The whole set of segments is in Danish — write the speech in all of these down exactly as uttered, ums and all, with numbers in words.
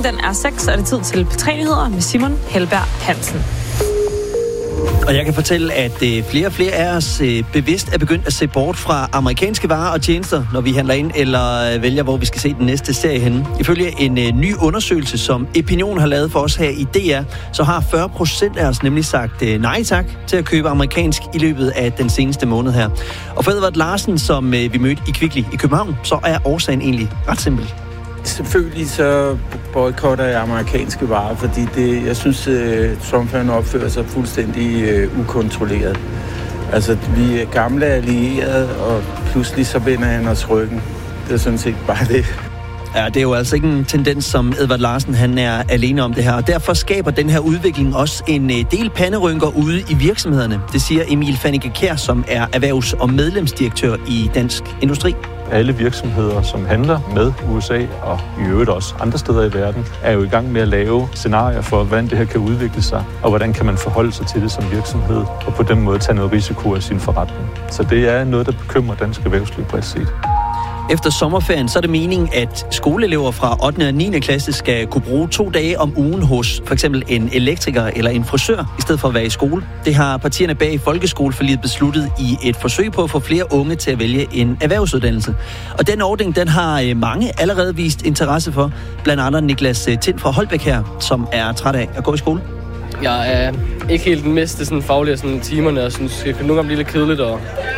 Klokken den er seks, og det er tid til P tre Nyheder med Simon Helberg Hansen. Og jeg kan fortælle, at øh, flere og flere af os øh, bevidst er begyndt at se bort fra amerikanske varer og tjenester, når vi handler ind eller øh, vælger, hvor vi skal se den næste serie henne. Ifølge en øh, ny undersøgelse, som Opinion har lavet for os her i D R, så har fyrre procent af os nemlig sagt øh, nej tak til at købe amerikansk i løbet af den seneste måned her. Og for Edvard Larsen, som øh, vi mødte i Kvickly i København, så er årsagen egentlig ret simpel. Selvfølgelig så boykotter jeg amerikanske varer, fordi det, jeg synes, at Trump han opfører sig fuldstændig uh, ukontrolleret. Altså, vi er gamle allierede, og pludselig så vender han os ryggen. Det er sådan set bare det. Ja, det er jo altså ikke en tendens, som Edvard Larsen han er alene om det her. Og derfor skaber den her udvikling også en del panderynker ude i virksomhederne. Det siger Emil Fannike Kjær, som er erhvervs- og medlemsdirektør i Dansk Industri. Alle virksomheder, som handler med U S A og i øvrigt også andre steder i verden, er jo i gang med at lave scenarier for, hvordan det her kan udvikle sig, og hvordan kan man forholde sig til det som virksomhed, og på den måde tage noget risiko af sin forretning. Så det er noget, der bekymrer dansk erhvervsliv bredt set. Efter sommerferien så er det meningen, at skoleelever fra ottende og niende klasse skal kunne bruge to dage om ugen hos for eksempel en elektriker eller en frisør, i stedet for at være i skole. Det har partierne bag folkeskoleforliget besluttet i et forsøg på at få flere unge til at vælge en erhvervsuddannelse. Og den ordning, den har mange allerede vist interesse for. Blandt andet Niklas Tind fra Holbæk her, som er træt af at gå i skole. Jeg er ikke helt den meste sådan faglige sådan timerne, og synes, det kan nogle gange blive lidt kedeligt, og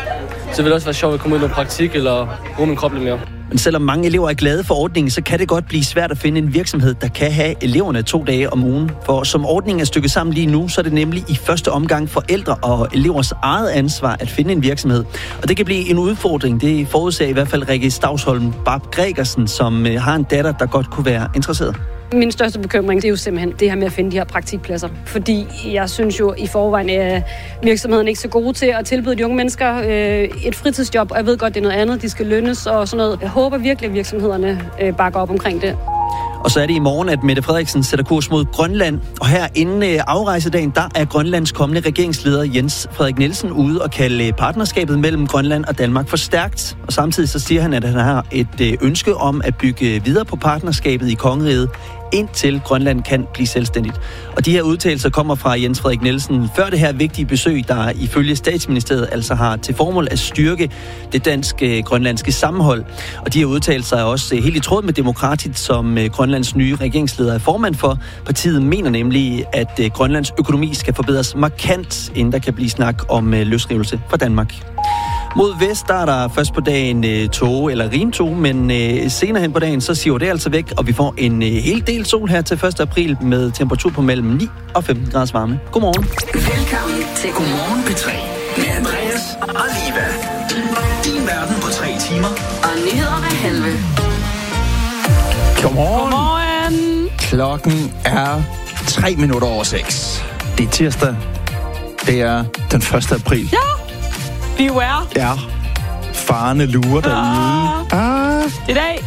så vil det også være sjovt at komme ud i noget praktik eller bruge min krop lidt mere. Men selvom mange elever er glade for ordningen, så kan det godt blive svært at finde en virksomhed, der kan have eleverne to dage om ugen. For som ordningen er stykket sammen lige nu, så er det nemlig i første omgang forældre og elevers eget ansvar at finde en virksomhed. Og det kan blive en udfordring. Det forudser i hvert fald Rikke Stavsholm Bab Gregersen, som har en datter, der godt kunne være interesseret. Min største bekymring, det er jo simpelthen det her med at finde de her praktikpladser. Fordi jeg synes jo i forvejen, at virksomheden ikke så gode til at tilbyde de unge mennesker øh, et fritidsjob. Og jeg ved godt, det er noget andet, de skal lønnes og sådan noget. Jeg håber virkelig, at virksomhederne øh, bakker op omkring det. Og så er det i morgen, at Mette Frederiksen sætter kurs mod Grønland. Og her inden øh, afrejsedagen, der er Grønlands kommende regeringsleder Jens Frederik Nielsen ude og kalde partnerskabet mellem Grønland og Danmark for stærkt. Og samtidig så siger han, at han har et øh, ønske om at bygge videre på partnerskabet i kongeriget, indtil Grønland kan blive selvstændigt. Og de her udtalelser kommer fra Jens Frederik Nielsen før det her vigtige besøg, der ifølge Statsministeriet altså har til formål at styrke det danske-grønlandske sammenhold. Og de her udtalelser er også helt i tråd med Demokratiet, som Grønlands nye regeringsleder er formand for. Partiet mener nemlig, at Grønlands økonomi skal forbedres markant, inden der kan blive snak om løsrivelse fra Danmark. Mod vest, der er der først på dagen øh, tåge eller rimtåge, men øh, senere hen på dagen, så siver det altså væk, og vi får en øh, hel del sol her til første april med temperatur på mellem ni og femten graders varme. Godmorgen. Velkommen til Godmorgen P tre med Andreas og Liva. Din verden på tre timer. Og nyheder med Helve. Godmorgen. Godmorgen. Klokken er tre minutter over seks. Det er tirsdag. Det er den første april. Ja. Beware. Ja. Farne lurer derude. Ah. ah. I dag.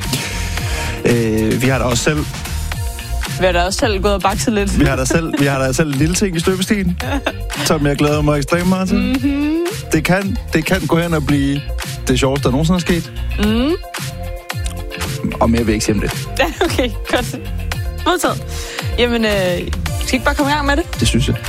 Øh, vi har da også selv... Vi har da også selv gået og bakset lidt. Vi har da selv, vi har da selv en lille ting i støbestien, som jeg glæder mig ekstremt meget til. Mm-hmm. Det kan, det kan gå hen og blive det sjoveste, der nogensinde er sket. Mm. Og mere vil jeg ikke sige om det. Ja, okay. Godt. Modtaget. Jamen, øh, skal ikke bare komme i gang med det? Det synes jeg.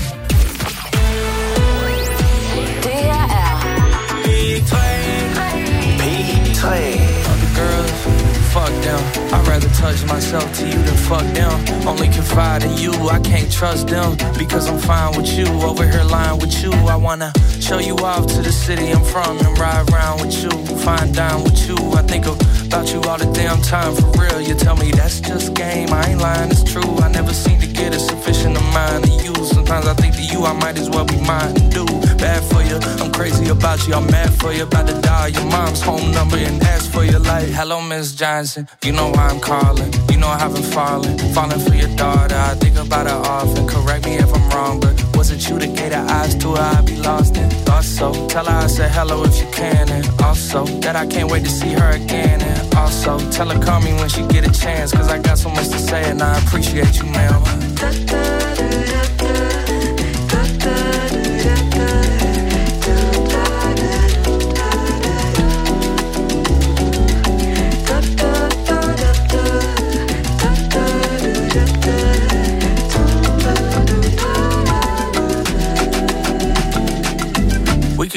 Fuck them. I'd rather touch myself to you than fuck them. Only confide in you, I can't trust them. Because I'm fine with you, over here lying with you. I wanna show you off to the city I'm from and ride around with you, fine dine with you. I think about you all the damn time, for real. You tell me that's just game, I ain't lying, it's true. I never seem to get a sufficient amount of you. Sometimes I think to you, I might as well be mine and do bad for you. I'm crazy about you, I'm mad for you. About to dial your mom's home number and ask for your life. Hello, Miss Johnson, you know why I'm calling. You know I haven't fallen, falling for your daughter. I think about her often, correct me if I'm wrong, but was it you that gave the eyes to her I'd be lost in? Thought so, tell her I said hello if you can. And also, that I can't wait to see her again. And also, tell her call me when she get a chance, cause I got so much to say and I appreciate you, ma'am.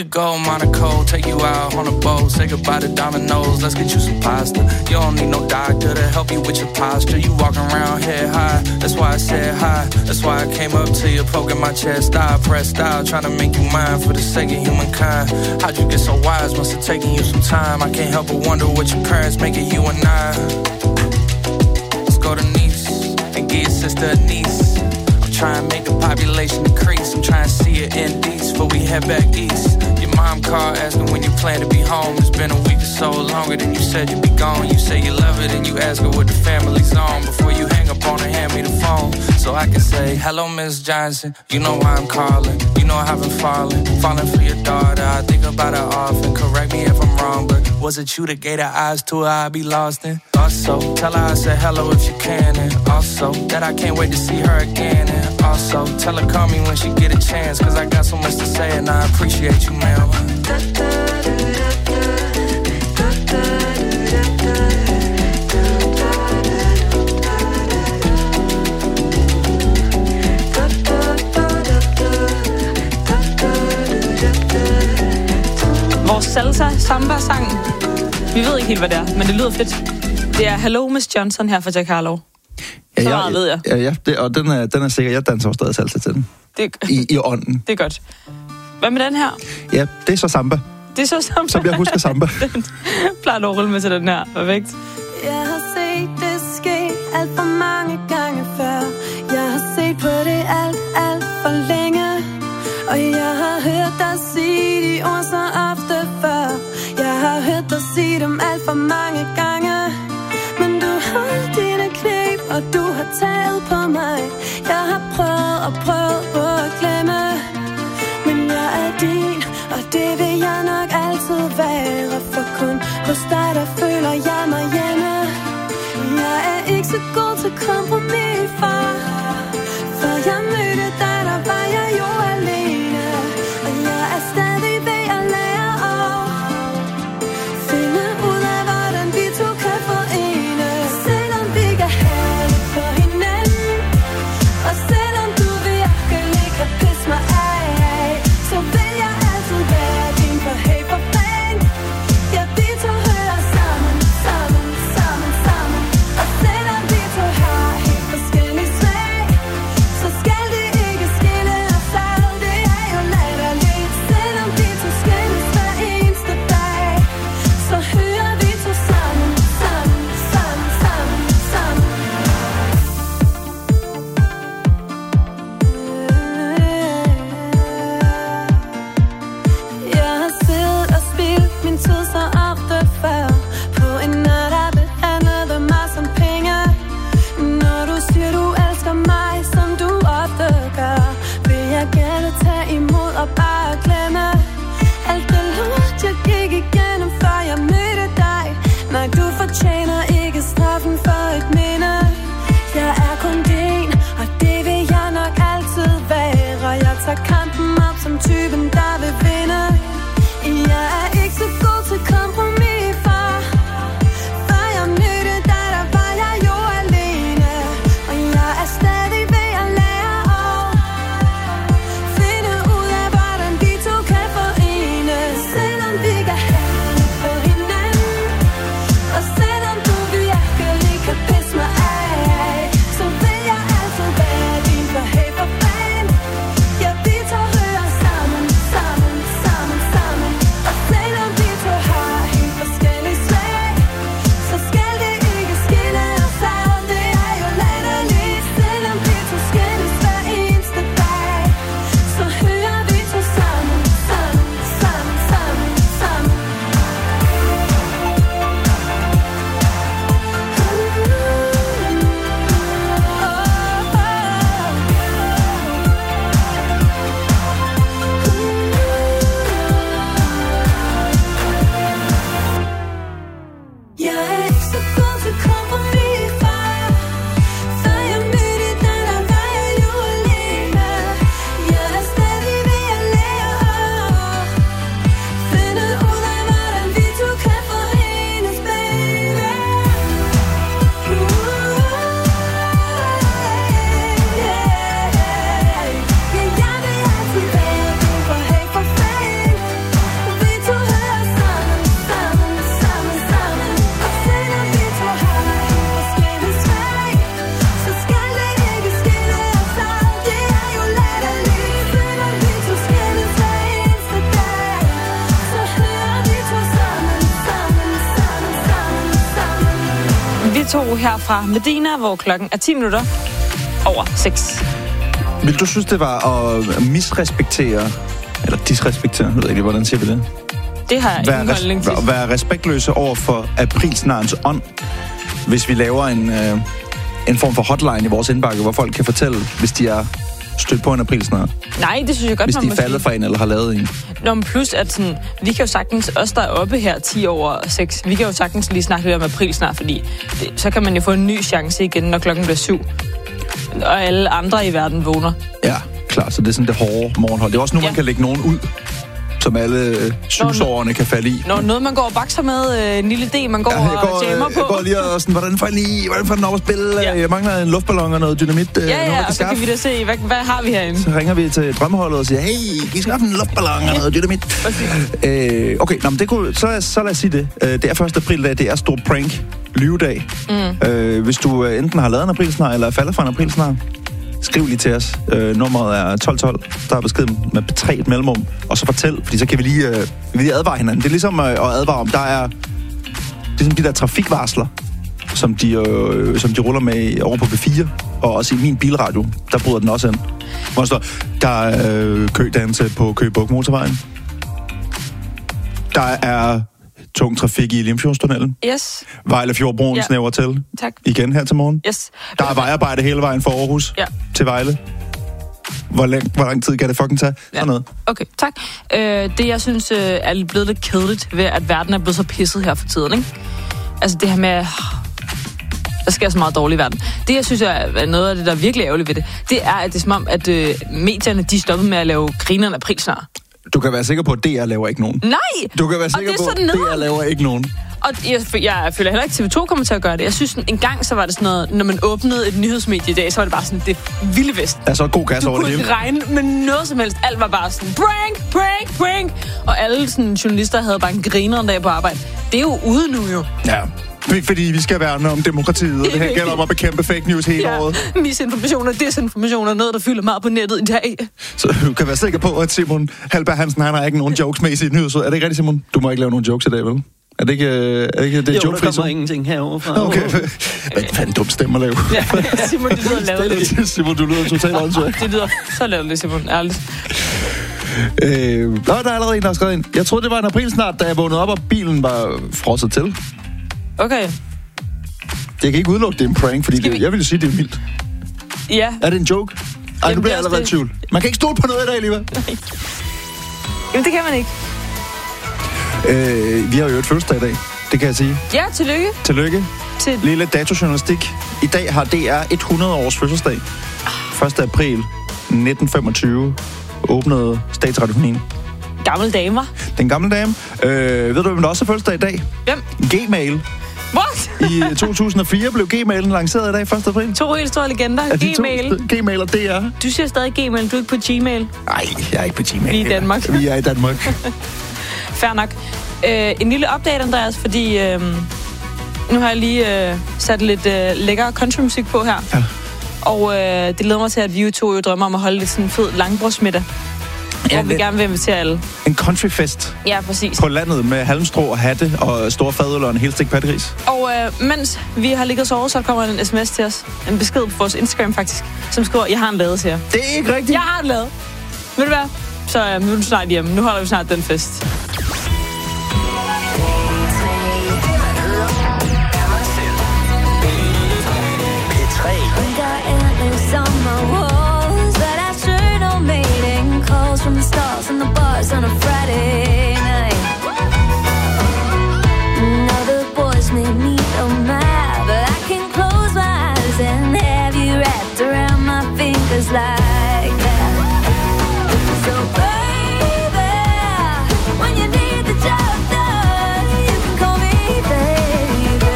could go Monaco, take you out on a boat, say goodbye to Domino's, let's get you some pasta. You don't need no doctor to help you with your posture. You walking around head high, that's why I said hi. That's why I came up to you, poking my chest. I pressed out, trying to make you mine for the sake of humankind. How'd you get so wise? Must have taken you some time. I can't help but wonder what your parents make of you and I. Let's go to Nice and get your sister a niece. I'm trying to make the population increase. I'm trying to see it in these before we head back east. Your mom called asking when you plan to be home. It's been a week or so, longer than you said you'd be gone. You say you love it and you ask her what the family's on. Before you hang up on her, hand me the phone so I can say, hello, Miss Johnson. You know why I'm calling. You know I've been falling, falling for your daughter. I think about her often. Correct me if I'm wrong, but was it you that gave her eyes to her I'd be lost in? Also, tell her I said hello if you can. And also, that I can't wait to see her again. And also, tell her call me when she get a chance. Cause I got so much to say and I appreciate you, ma'am. Vores salsa samba-sang. Vi ved ikke helt, hvad det er, men det lyder fedt. Det er Hello Miss Johnson her fra Jack Harlow. Ja, så ja, meget ved jeg. Ja, ja det, og den er, den er sikker. Jeg danser også stadig salsa til den. Det, I, I ånden. Det er godt. Hvad med den her? Ja, det er så samba. Det er så samba. Som jeg husker samba. Den plejer du at rulle med til den her. Perfekt. Jeg har set det ske alt for mange gange før. Jeg har set på det alt, alt for længe. Og jeg har hørt dig sige de ord så ofte før. Jeg har hørt dig sige dem alt for mange gange. Men du har dine knæb, og du har taget på mig. Jeg har prøvet og prøvet på at glemme. Men jeg er din, og det vil jeg nok altid være. For kun hos dig, der føler jeg mig hjemme. Jeg er ikke så god til kompromis, far. For jeg mødte dig, der var jeg jo alene. Og jeg er stadig ved at lære at finde ud af, hvordan vi to kan forene. Selvom vi kan have det på hinanden, og selvom du virkelig kan pisse mig af, så vil jeg altid være din for hey for fan. Ja, vi to hører sammen, sammen, sammen, sammen. Og selvom vi to har helt forskellige smag, to her fra Medina, hvor klokken er ti minutter over seks. Vil du synes, det var at misrespektere, eller disrespektere, jeg ved ikke, hvordan siger vi det? Det har jeg ingen holdning til. At være respektløse over for aprilsnarens ånd, hvis vi laver en, øh, en form for hotline i vores indbakke, hvor folk kan fortælle, hvis de er stødt på en aprilsnar. Nej, det synes jeg godt, hvis man de må er faldet fra en eller har lavet en. Nå, men plus at sådan, vi kan jo sagtens, os der er oppe her ti over seks, vi kan jo sagtens lige snakke lidt om aprilsnar, fordi det, så kan man jo få en ny chance igen, når klokken bliver syv. Og alle andre i verden vågner. Ja, klart. Så det er sådan det hårde morgenhold. Det er også nu, ja. Man kan lægge nogen ud, som alle syvsårerne kan falde i. Når noget, man går og bakser med, øh, en lille idé, man går, ja, går og jammer på. Jeg går lige og sådan, hvordan får jeg lige, hvordan får den op at spille? Ja. Jeg mangler en luftballon og noget dynamit. Ja, ja, noget, og så kan vi da se, hvad, hvad har vi herinde? Så ringer vi til drømmeholdet og siger, hey, vi skal have en luftballon og noget dynamit. øh, okay, nå, men det kunne, så, så lad os sige det. Det er første april, det er stor prank, lyvedag. Mm. Øh, hvis du enten har lavet en aprilsnar, eller er faldet fra en aprilsnar, skriv lige til os. Øh, nummeret er tolv tolv. Der er beskeden med tre et mellemrum. Og så fortæl, fordi så kan vi lige, øh, vi lige advare hinanden. Det er ligesom øh, at advare om, der er ligesom de der trafikvarsler, som de, øh, som de ruller med over på B fire, og også i min bilradio, der bryder den også ind. Hvor der står, der er øh, kødannelse på Køge Bugt motorvejen. Der er tung trafik i Limfjordstunnelen. Yes. Vejle Fjordbroen ja. Snæver til. Tak. Igen her til morgen. Yes. Der er vejarbejde hele vejen fra Aarhus ja. til Vejle. Hvor lang, hvor lang tid kan det fucking tage? Ja. Noget. Okay, tak. Øh, det, jeg synes øh, er blevet lidt kedeligt ved, at verden er blevet så pisset her for tiden, ikke? Altså det her med... Der sker så meget dårligt i verden. Det, jeg synes er noget af det, der er virkelig ærgerligt ved det, det er, at det er som om, at øh, medierne, de stoppede med at lave grinerne aprilsnar. Du kan være sikker på, at D R laver ikke nogen. Nej! Du kan være sikker på, at D R laver ikke nogen. Og jeg, jeg føler heller ikke, at T V to kommer til at gøre det. Jeg synes, en gang så var det sådan noget, når man åbnede et nyhedsmedie i dag, så var det bare sådan, det vilde vest. Altså god gas over det hele. Du kunne regne med noget som helst. Alt var bare sådan, prank, prank, prank. Og alle sådan, journalister havde bare en griner en dag på arbejde. Det er jo ude nu jo. Ja. Fordi vi skal værne om demokratiet, og det her gælder om at bekæmpe fake news hele ja. året. Misinformation og desinformation er noget, der fylder meget på nettet i dag. Så du kan være sikker på, at Simon Halberg Hansen, han har ikke nogen jokes med i sit nyhedsud. Er det ikke rigtigt, Simon? Du må ikke lave nogen jokes i dag, vel? Er det ikke, er det, ikke det jo, joke-fri? Jo, der kommer ingenting herovre fra. Okay. Hvad fanden dum stemme at lave? Ja, Simon, det lyder lavligt. Simon, du lyder totalt åndssvagt. Det lyder så lavligt, Simon. Ærligt. Øh, nå, der er allerede en, der har skrevet ind. Jeg troede, det var en aprilsnart, da jeg vågnede op, og bilen var frosset til. Okay. Jeg kan ikke udelukke, det er en prank, fordi det, jeg vil sige, det er mildt. Ja. Er det en joke? Ej, jamen, nu bliver jeg allerede i tvivl. Man kan ikke stole på noget i dag, Liva. Nej. Jamen, det kan man ikke. Øh, vi har jo et fødselsdag i dag, det kan jeg sige. Ja, tillykke. Tillykke. Til... Lille datojournalistik. I dag har D R hundrede års fødselsdag. første april nitten femogtyve åbnede Statsradiofonien. Gammel dame, var? Den gamle dame. Øh, ved du, hvem der også har fødselsdag i dag? Hvem? Gmail. What? I to tusind og fire blev Gmailen lanceret i dag, første april. To helt store legender. Gmail. To, Gmail og D R. Du siger stadig Gmail, du er ikke på Gmail. Nej, jeg er ikke på Gmail. Vi er i Danmark. Vi er i Danmark. Fair nok. Øh, en lille update, Andreas, fordi øh, nu har jeg lige øh, sat lidt øh, lækker countrymusik på her. Ja. Og øh, det leder mig til, at vi jo to jo drømmer om at holde lidt sådan en fed langbordsmiddag. Ja, hvor vi gerne vil invitere alle. En countryfest. Ja, præcis. På landet med halmstrå og hatte og store fadøl og en helt stik pattegris. Og øh, mens vi har ligget og sovet, så kommer en sms til os. En besked på vores Instagram faktisk, som skriver, jeg har en lade, siger. Det er ikke rigtigt. Jeg har en lade. Ved du hvad? Så øh, nu er du snart hjemme. Nu holder vi snart den fest. From the stars and the bars on a Friday night. Now the boys may need a map, but I can close my eyes and have you wrapped around my fingers like that. So baby, when you need the job done, you can call me baby.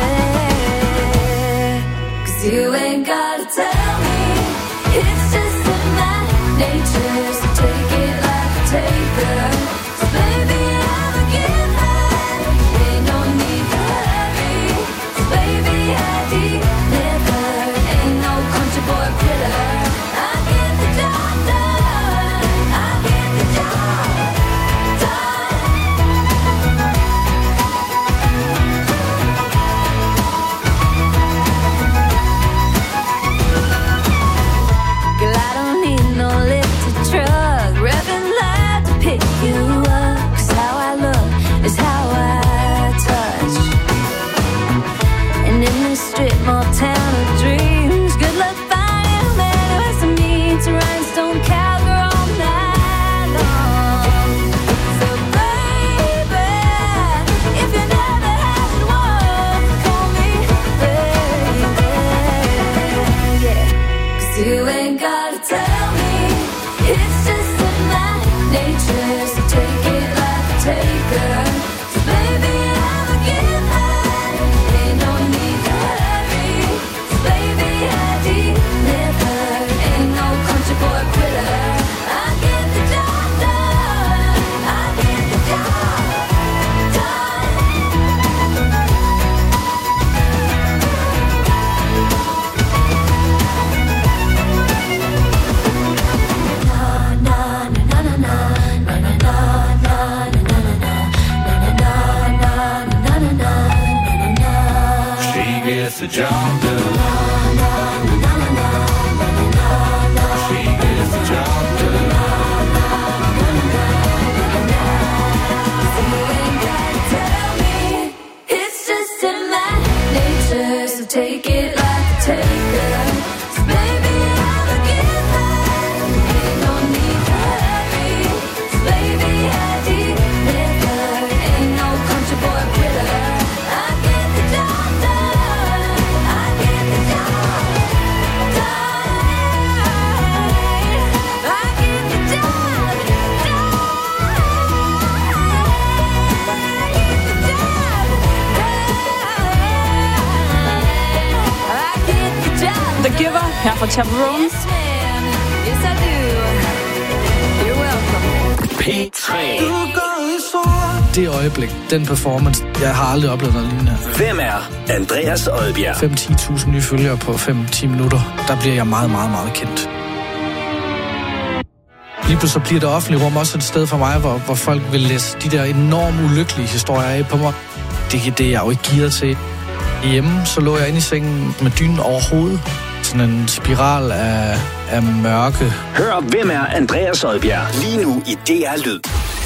'Cause you ain't gotta tell me, it's just in my nature. So take it like a taker. So baby, the job done. She gets the job done. So you ain't gotta tell me, it's just in my nature. So take it like a taker. So baby, I'm a giver. Ain't no need to hurry. So baby, I deliver. Ain't no country boy quitter. I get the job done. I get the job done. I get the job The Giver her fra Chaperone. Yes, ma'am. Yes, I do. You're welcome. P tre. Det øjeblik, den performance, jeg har aldrig oplevet noget lignende. Hvem er Andreas Odbjerg? fem til ti tusind nye følgere på fem til ti minutter. Der bliver jeg meget, meget, meget kendt. Lige pludselig bliver det offentlige rum også et sted for mig, hvor, hvor folk vil læse de der enormt ulykkelige historier af på mig. Det er det, jeg jo ikke gearet til. Hjemme, så lå jeg inde i sengen med dynen over hovedet. Sådan en spiral af, af mørke. Hør, hvem er Andreas Odbjerg lige nu i D R Lyd.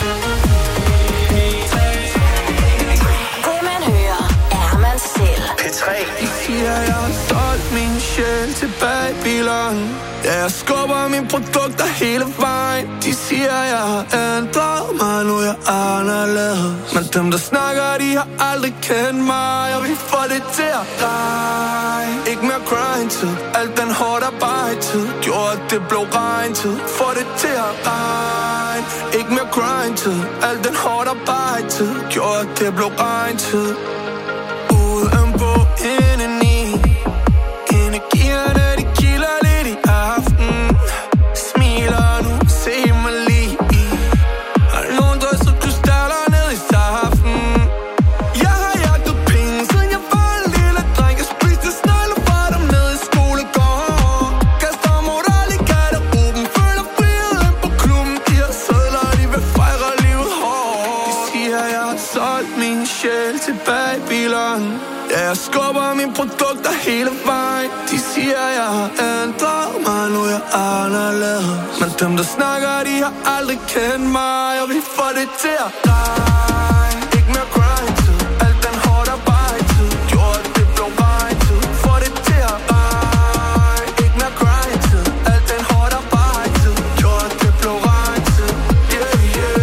Det man hører, er man selv. P tre. De siger, jeg har solgt min sjæl til Babylon. Ja, jeg skubber mine produkter hele vejen. De siger, jeg har ændret mig, nu er jeg anderledes. Men dem, der snakker, de har aldrig kendt mig. Og vi får det til at regne. Ikke mere grind-tid, alt den hårdt arbejde-tid. Gjorde, at det blev regn-tid. Får det til at regne. Ikke mere grind-tid, alt den hårdt arbejde-tid. Gjorde, at det blev regn-tid. Udenpå indeni. Energierne, de kilder lidt i aften. Smiler nu, se mig lige i. Har nogen drysset krystaller ned i saften. Jeg har jagtet penge, siden jeg var en lille dreng. Jeg spiste snegle fra dem ned i skolegården. Kaster moral i garderoben, føler friheden på klubben. De har sædler, de vil fejre livet hårdt. De siger, jeg har solgt min sjæl til Babylon. Ja, jeg skubber mine produkter hele vejen. De siger, jeg har ændret mig, nu er jeg anderledes. Men dem, der snakker, de har aldrig kendt mig. Og vi får det til at regne. Ikke mere grind-tid, alt den hårdt arbejde-tid. Gjorde, at det blev regn-tid. Får det til at regne. Ikke mere grind-tid, alt den hårdt arbejde-tid. Gjorde, at det blev regn-tid. Yeah, yeah.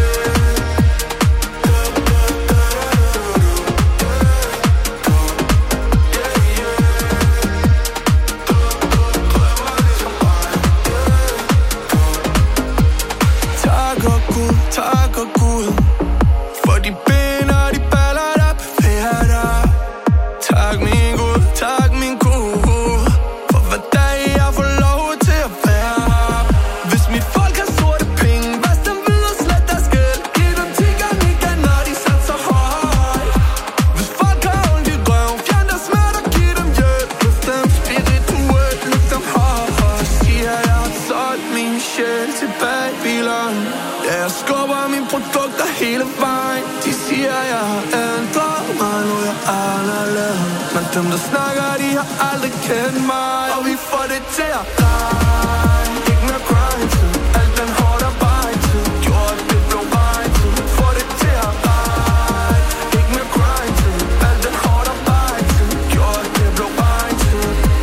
Tak og Gud for de ben og de baller, der bevæger dig. Tak min Gud, tak min Gud for hver dag jeg får lov til at være her. Hvis mit folk har sorte penge, vask dem videre, slet deres gæld. Giv dem tigger nikker, når de satser højt. Hvis folk har ondt i røven, fjern deres smerter, giv dem hjælp. Løft dem spirituelt, løft dem højt. Siger jeg har solgt min sjæl til Babylon. Ja, jeg skubber mine produkter hele vejen. De siger, jeg har ændret mig, nu er jeg anderledes. Men dem, der snakker, de har aldrig kendt mig. Og vi får det til at regne. Ikke mere grind-tid, alt den hårdt arbejde-tid. Gjorde, at det blev regn-tid. Får det til at regne. Ikke mere grind-tid, alt den hårdt arbejde-tid. Gjorde, at det blev regn-tid.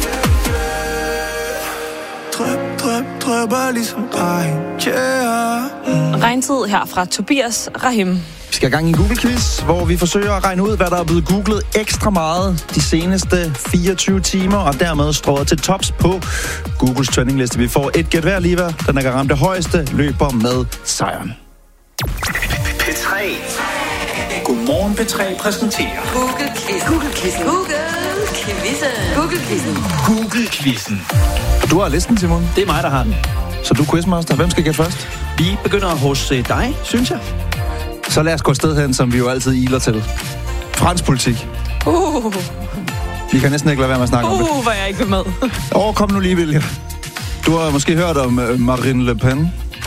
Drøb, drøb, drøber ligesom regn. Yeah. Regntid her fra Tobias Rahim. Vi skal i gang i en Google-quiz, hvor vi forsøger at regne ud, hvad der er blevet googlet ekstra meget de seneste fireogtyve timer, og dermed strået til tops på Googles trendingliste. Vi får et gæt hver, Liva. Den, der kan ramme det højeste, løber med sejren. P tre. Godmorgen P tre præsenterer Google-quiz. Google-quizzen. Google-quizzen. Google-quizzen. Google-quizzen. Du har listen, Simon. Det er mig, der har den. Så du er quizmaster. Hvem skal gætte først? Vi begynder hos øh, dig, synes jeg. Så lad os gå et sted hen, som vi jo altid iler til. Fransk politik. Uh. Vi kan næsten ikke lade være med at snakke uh, om det. Uh, hvor jeg ikke med. Åh, oh, kom nu lige, Vilja. Du har måske hørt om uh, Marine Le Pen.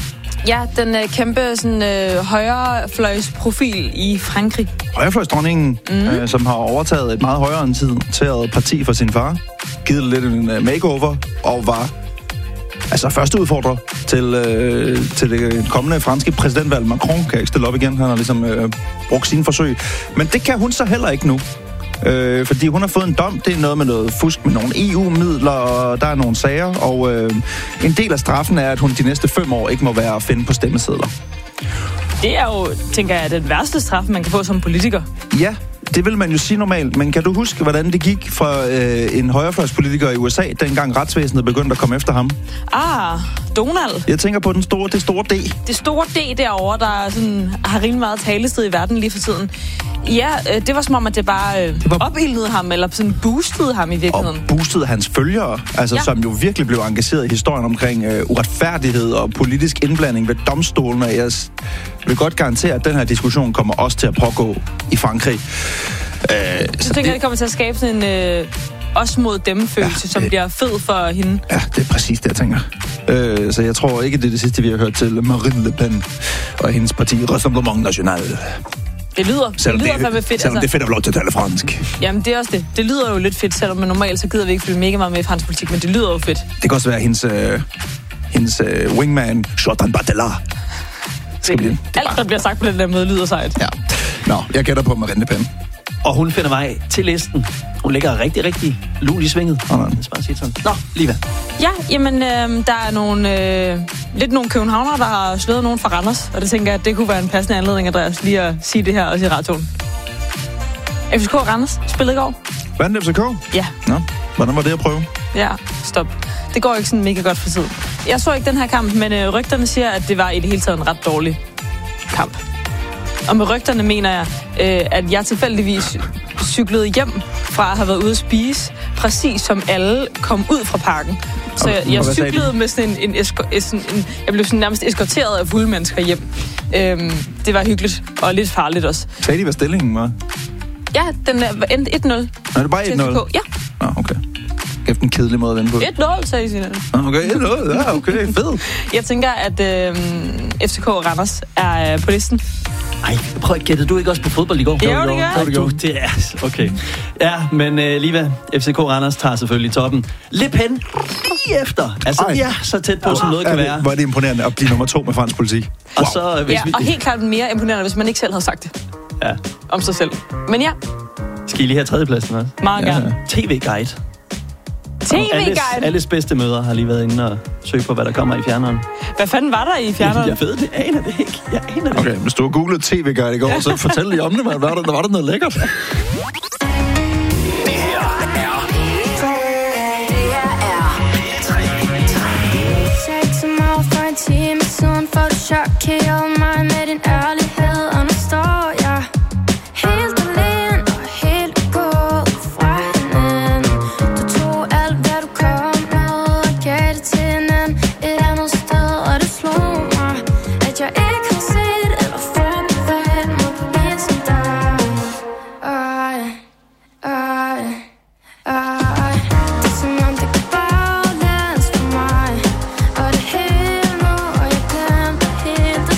Ja, den øh, kæmpe sådan, øh, højrefløjsprofil i Frankrig. Højrefløjsdronningen, mm. øh, som har overtaget et meget højreorienteret parti for sin far, givet lidt en uh, makeover, og var altså første udfordrer til, øh, til det kommende franske præsidentvalg. Macron kan ikke stille op igen, han har ligesom øh, brugt sine forsøg. Men det kan hun så heller ikke nu. Øh, fordi hun har fået en dom, det er noget med noget fusk med nogle E U-midler, og der er nogle sager, og øh, en del af straffen er, at hun de næste fem år ikke må være at finde på stemmesedler. Det er jo, tænker jeg, den værste straf, man kan få som politiker. Ja, det vil man jo sige normalt, men kan du huske, hvordan det gik fra øh, en højrefløjspolitiker i U S A, dengang retsvæsenet begyndte at komme efter ham? Ah, Donald. Jeg tænker på den store, det store D. Det store D derovre, der sådan, har rimelig meget talested i verden lige for tiden. Ja, det var som om, at det bare øh, var... opildnede ham, eller sådan boostede ham i virkeligheden. Og boostede hans følgere, altså ja. Som jo virkelig blev engageret i historien omkring øh, uretfærdighed og politisk indblanding ved domstolene. Jeg vil godt garantere, at den her diskussion kommer også til at pågå i Frankrig. Øh, så tænker det... jeg, det kommer til at skabe sådan en øh, os mod dem-følelse, ja, som det... bliver fed for hende. Ja, det er præcis det, jeg tænker. Øh, så jeg tror ikke, det er det sidste, vi har hørt til Marine Le Pen og hendes parti Rassemblement National. Det lyder, selvom det lyder det, fandme fedt. Selvom altså. det er fedt at få lov til at tale fransk. Jamen, det er også det. Det lyder jo lidt fedt, selvom man normalt så gider vi ikke følge mega meget med i fransk politik, men det lyder jo fedt. Det kan også være hendes, øh, hendes øh, wingman, Jordan Bardella. Det, det alt, der bliver sagt på den der møde, lyder sejt. Ja. Nå, jeg gætter på Marine Le Pen. Og hun finder vej til listen. Hun ligger rigtig, rigtig lul i svinget. Oh, nej. Bare sige sådan. Nå, Liva. Ja, jamen, øh, der er nogle, øh, lidt nogle københavnere, der har slået nogen fra Randers. Og det tænker jeg, at det kunne være en passende anledning, Andreas, lige at sige det her også i radioen. F C K Randers spillede i går. Vandt F C K? Ja. Nå, hvordan var det at prøve? Ja, stop. Det går ikke sådan mega godt for tiden. Jeg så ikke den her kamp, men øh, rygterne siger, at det var i det hele taget en ret dårlig kamp. Og med rygterne mener jeg, øh, at jeg tilfældigvis cyklede hjem fra at have været ude at spise, præcis som alle kom ud fra parken. Så jeg, jeg cyklede med sådan en, en, esko, sådan en... Jeg blev sådan nærmest eskorteret af fulde mennesker hjem. Øhm, det var hyggeligt, og lidt farligt også. Sagde de, hvad stillingen var? Ja, den er endte et nul. Er det bare et nul? Ja. Nå, okay. Efter en kedelig måde at vende på. et nul, sagde de. Okay, et nul. Ja, okay, fedt. Jeg tænker, at øh, F C K Randers er øh, på listen. Ej, prøv at gætte. Du ikke også på fodbold i går? Jo, det gør jeg. Du, det er... Okay. Ja, men uh, Liva, F C K Randers tager selvfølgelig toppen. Le Pen lige efter. Altså, Ej. vi er så tæt på, som noget kan være. Hvor er det imponerende at blive nummer to med fransk politik. Wow. Og, så, hvis ja, vi... og helt klart mere imponerende, hvis man ikke selv havde sagt det. Ja. Om sig selv. Men ja. Skal I lige have tredjepladsen også? Meget ja. gerne. T V-guide. T V-guide? Alles bedste møder har lige været inde og søge på, hvad der kommer i fjerneren. Hvad fanden var der i fjerneren? Jeg ved det. Jeg aner det ikke. Jeg aner det Okay, hvis du har googlet T V-guide i går, så fortæl lige om det, man. Var der, var der noget lækkert? Det her er... Det her er... P tre. Sagde til mig for en time siden, for du chokerede mig med din ærlighed, og nu står jeg helt alene og helt gået fra hinanden. Du tog alt, hvad du kom med, og gav det til en anden et andet sted, og det slog mig, at jeg ikke har set eller forberedt mig på en som dig. Ej, ej, ej. Det er som om det går baglæns for mig, og det hele nu, og jeg glemte helt det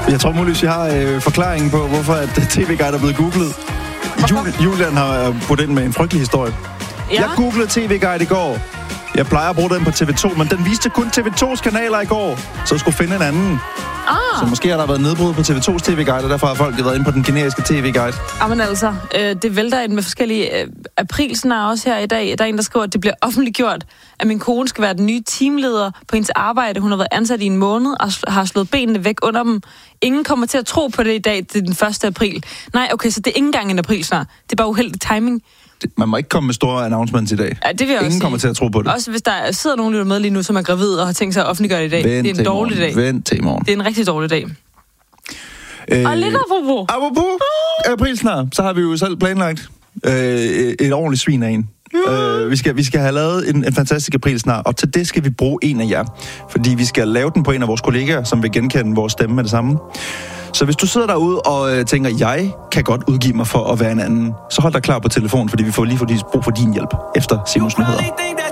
Jeg tror muligvis, jeg har øh, forklaringen på, hvorfor at tv-guide er blevet googlet. Jul- Julian har budt ind med en frygtelig historie. Ja. Jeg googlede tv-guide i går. Jeg plejer at bruge den på T V to, men den viste kun T V tos kanaler i går, så jeg skulle finde en anden. Ah. Så måske har der været nedbrud på T V tos tv-guide, og derfor har folk været inde på den generiske tv-guide. Jamen altså, øh, det vælter ind med forskellige øh, aprilscenarer også her i dag. Der er en, der skriver, at det bliver offentliggjort, at min kone skal være den nye teamleder på hendes arbejde. Hun har været ansat i en måned og har slået benene væk under dem. Ingen kommer til at tro på det i dag, det er den første april. Nej, okay, så det er ikke engang en aprilsnar. Det er bare uheldig timing. Man må ikke komme med store announcements i dag. Ja, det vil jeg Ingen også kommer til at tro på det. Også hvis der sidder nogen lytter med lige nu, som er gravid og har tænkt sig at offentliggøre det i dag. Vent det er en dårlig dag. Vent til i morgen. Det er en rigtig dårlig dag. Øh, og lidt apropos. Apropos aprilsnar, så har vi jo selv planlagt øh, et ordentligt svin af en. Ja. Øh, vi, skal, vi skal have lavet en, en fantastisk aprilsnar, og til det skal vi bruge en af jer. Fordi vi skal lave den på en af vores kollegaer, som vil genkende vores stemme med det samme. Så hvis du sidder derude og øh, tænker, jeg kan godt udgive mig for at være en anden, så hold dig klar på telefonen, fordi vi får lige for, brug for din hjælp efter Simons nyheder.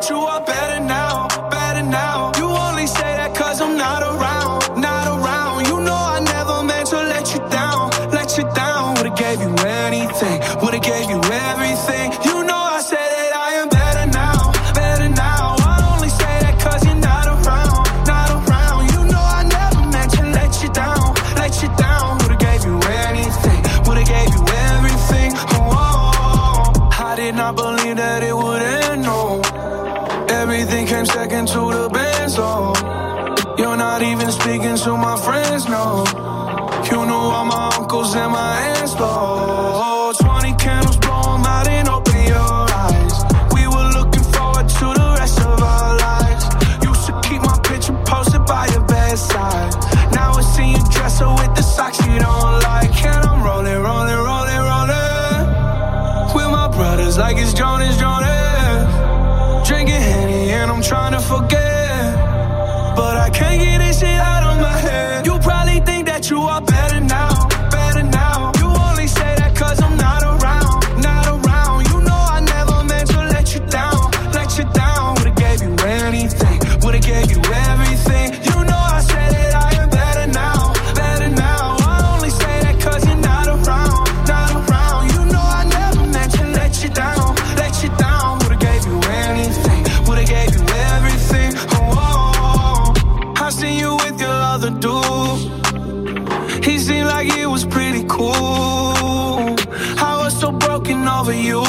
Second to the band, so you're not even speaking to my friends, no. You know all my uncles and my aunts, though. Twenty candles, blow them out and open your eyes. We were looking forward to the rest of our lives. Used to keep my picture posted by your bedside. Now I see you dress her with the socks you don't like. And I'm rolling, rolling, rolling, rolling with my brothers like it's Jonas, Jonas. Drinking Henny and I'm trying to forget, but I can't get this shit out of my head. You probably think that you are better now, better now. You only say that cause I'm not around, not around. You know I never meant to let you down, let you down. Would've gave you anything, would've gave you everything. You know I said that I am better now, better now. I only say that cause you're not around, not around. You know I never meant to let you down, let you down. Would've gave you anything, would've gave you everything. Oh, oh, oh. I seen you with your other dude. He seemed like it was pretty cool. I was so broken over you.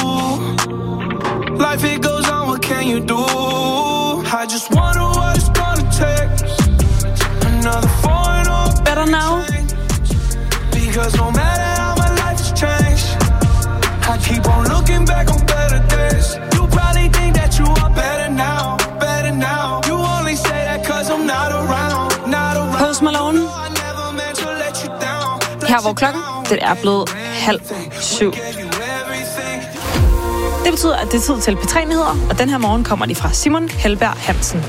Life it goes on, what can you do? I just wonder what it's gonna take. Another foreign or better now. Because no matter how my life has changed, I keep on looking back on better days. You probably think that you are better now, better now. You only say that cause I'm not around, not around. Post Malone. Her hvor klokken, det er blevet halv syv. Det betyder, at det er tid til P tre-nyheder, og den her morgen kommer de fra Simon Helberg Hansen.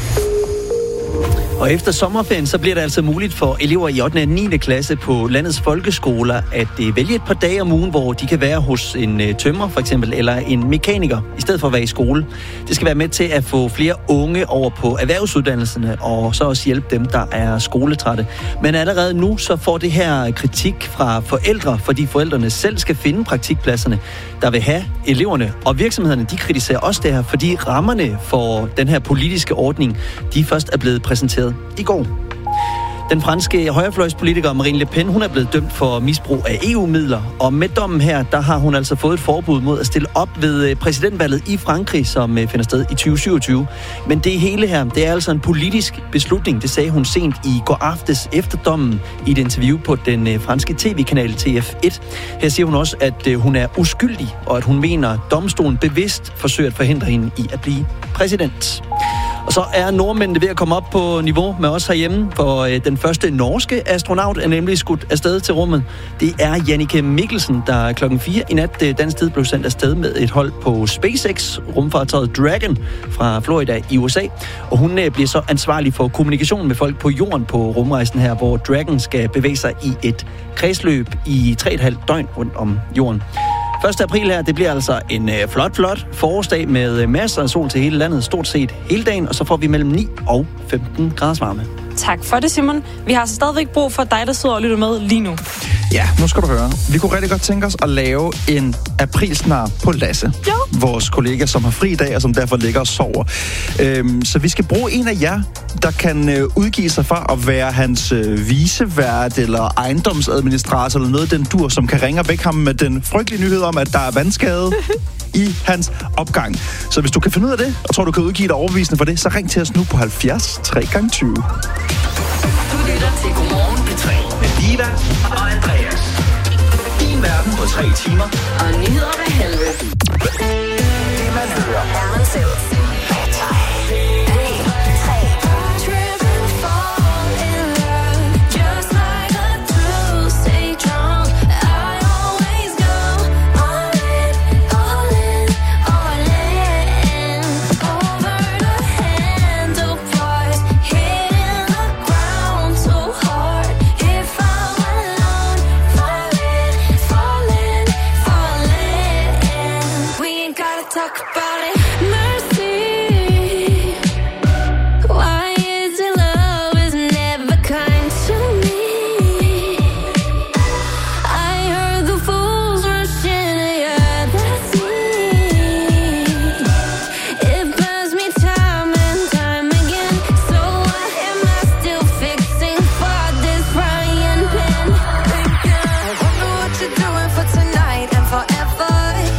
Og efter sommerferien, så bliver det altså muligt for elever i ottende og niende klasse på landets folkeskoler at uh, vælge et par dage om ugen, hvor de kan være hos en uh, tømrer for eksempel, eller en mekaniker, i stedet for at være i skole. Det skal være med til at få flere unge over på erhvervsuddannelserne, og så også hjælpe dem, der er skoletrætte. Men allerede nu, så får det her kritik fra forældre, fordi forældrene selv skal finde praktikpladserne, der vil have eleverne. Og virksomhederne, de kritiserer også det her, fordi rammerne for den her politiske ordning, de først er blevet præsenteret i går. Den franske højrefløjspolitiker Marine Le Pen, hun er blevet dømt for misbrug af E U-midler, og med dommen her, der har hun altså fået et forbud mod at stille op ved præsidentvalget i Frankrig, som finder sted i tyve syvogtyve. Men det hele her, det er altså en politisk beslutning, det sagde hun sent i går aftes efter dommen i et interview på den franske tv-kanal T F et. Her siger hun også, at hun er uskyldig, og at hun mener, at domstolen bevidst forsøger at forhindre hende i at blive præsident. Og så er nordmændene ved at komme op på niveau med os herhjemme, for øh, den første norske astronaut er nemlig skudt afsted til rummet. Det er Jannike Mikkelsen, der klokken fire i nat øh, dansk tid blev sendt afsted med et hold på SpaceX, rumfartøjet Dragon fra Florida i U S A. Og hun øh, bliver så ansvarlig for kommunikation med folk på jorden på rumrejsen her, hvor Dragon skal bevæge sig i et kredsløb i tre og et halvt døgn rundt om jorden. første april her, det bliver altså en øh, flot, flot forårsdag med øh, masser af sol til hele landet, stort set hele dagen, og så får vi mellem ni og femten graders varme. Tak for det, Simon. Vi har altså stadigvæk brug for dig, der sidder og lytter med lige nu. Ja, nu skal du høre. Vi kunne rigtig godt tænke os at lave en aprilsnar på Lasse. Jo. Vores kollega, som har fri i dag, og som derfor ligger og sover. Øhm, så vi skal bruge en af jer, der kan øh, udgive sig for at være hans øh, vicevært eller ejendomsadministrator eller noget den dur, som kan ringe og vække ham med den frygtelige nyhed om, at der er vandskade i hans opgang. Så hvis du kan finde ud af det, og tror, du kan udgive dig overbevisende for det, så ring til os nu på halvfjerds tre gange tyve. Du lytter til Godmorgen P tre med Liva og Andreas. Din verden på tre timer. Og nyheder med helvede. Det man hører. Herren selv. Talk about it. Mercy. Why is it love is never kind to me? I heard the fools rushing, yeah, that's me. It burns me time and time again. So why am I still fixing for this frying pan? I wonder what you're doing for tonight and forever.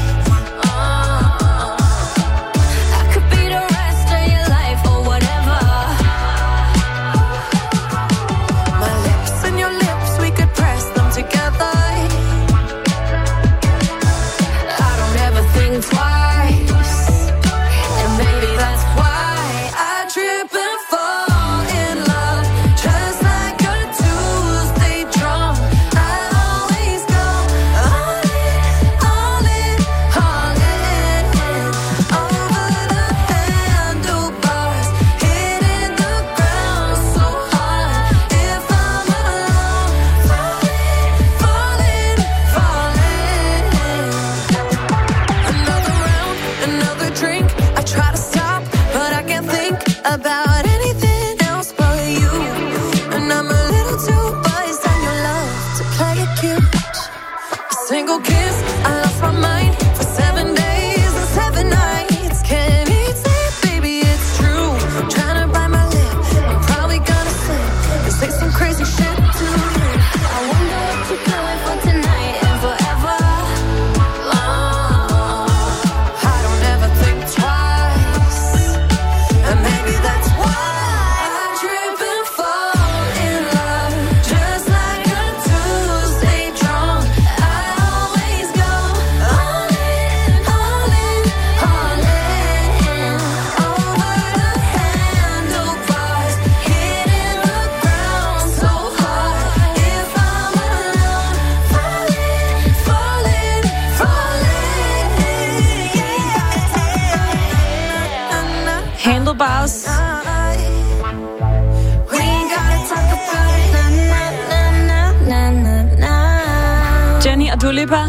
Dua Lipa.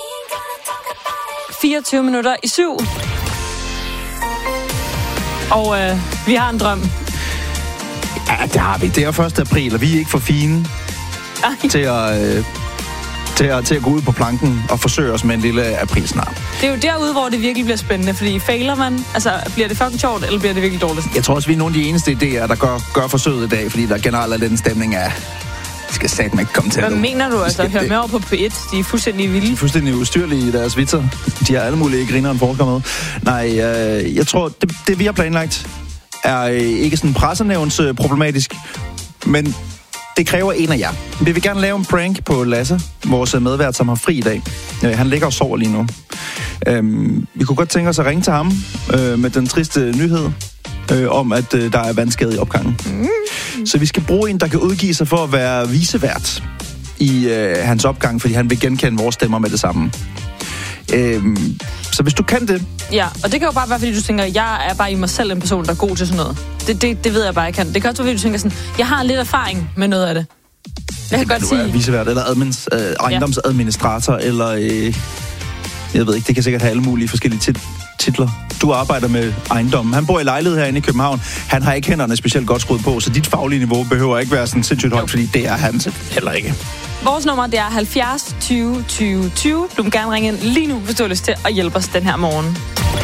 fireogtyve minutter i syv. Og øh, vi har en drøm. Ja, det har vi. Det er første april, og vi er ikke for fine til at, øh, til, at, til at gå ud på planken og forsøge os med en lille aprilsnar. Det er jo derude, hvor det virkelig bliver spændende, fordi fejler man, altså bliver det fucking sjovt, eller bliver det virkelig dårligt? Jeg tror også, vi er nogle af de eneste idéer, der gør, gør forsøget i dag, fordi der generelt er den stemning af, skal satme ikke komme til. Hvad mener du? Altså, hør med over på P et. De er fuldstændig vilde. De er fuldstændig ustyrlige i deres vitser. De har alle mulige griner en forsker med. Nej, øh, jeg tror, det, det vi har planlagt, er øh, ikke sådan pressenævns øh, problematisk, men det kræver en af jer. Vi vil gerne lave en prank på Lasse, vores medvært, som har fri i dag. Øh, han ligger og sover lige nu. Øh, vi kunne godt tænke os at ringe til ham øh, med den triste nyhed øh, om, at øh, der er vandskade i opgangen. Mm. Så vi skal bruge en, der kan udgive sig for at være vicevært i øh, hans opgang, fordi han vil genkende vores stemmer med det samme. Øh, så hvis du kan det... Ja, og det kan jo bare være, fordi du tænker, jeg er bare i mig selv en person, der er god til sådan noget. Det, det, det ved jeg bare, jeg kan. Det kan også være, fordi du tænker sådan, jeg har lidt erfaring med noget af det. Jeg kan det godt du sige... er vicevært, eller admins, øh, ejendomsadministrator, ja. eller... Øh, jeg ved ikke, det kan sikkert have alle mulige forskellige tit- titler. Du arbejder med ejendommen. Han bor i lejlighed herinde i København. Han har ikke hænderne specielt godt skruet på, så dit faglige niveau behøver ikke være sådan sindssygt højt, fordi det er han heller ikke. Vores nummer, det er halvfjerds tyve tyve tyve. Du må gerne ringe ind lige nu, hvis du har lyst til at hjælpe os den her morgen.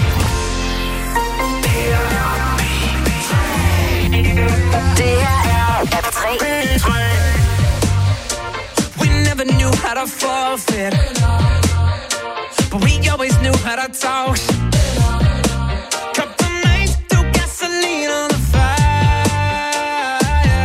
Det her er P tre. We never knew how to forfeit, but we always knew how to talk. Couple nights through gasoline on the fire.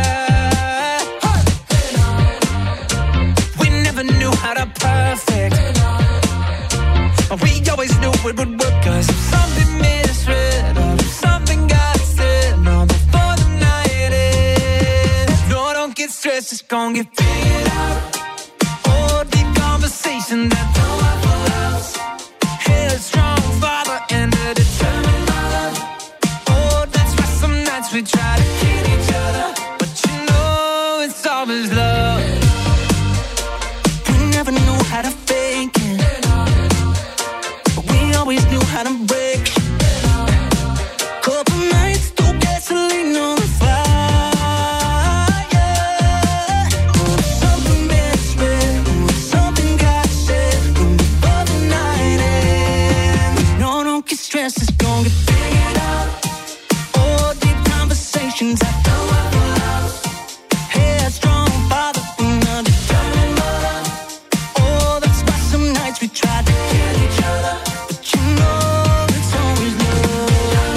We never knew how to perfect, but we always knew it would work. 'Cause if something misread or if something got said, no, before the night ends, no, don't get stressed, it's gonna get figured out. Oh, deep conversation that don't have a house. Headstrong father and a determined mother. Oh, that's why some nights we try to kill each other, but you know it's always love. We never knew how to fake it, but we always knew how to break. Couple nights through gasoline on the fire. Oh, something misread, oh, something got said, oh, before the night ends. No, don't get stressed, it's gonna get figured out. Oh, deep conversations I don't have a house. Headstrong father and a determined mother. Oh, that's why some nights we tried to kill each other, but you know it's always love.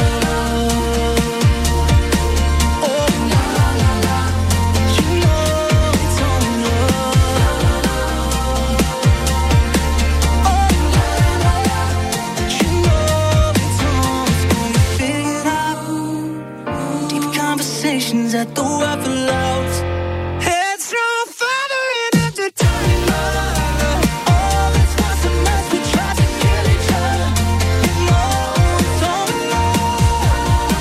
Oh, la la la la, but you know it's always love. Oh, la la la la, but you know it's always gonna get figured out. Deep conversations at the waffle house. Headstrong father and a determined mother. Oh, that's why some nights we tried to kill each other. You know it's always love.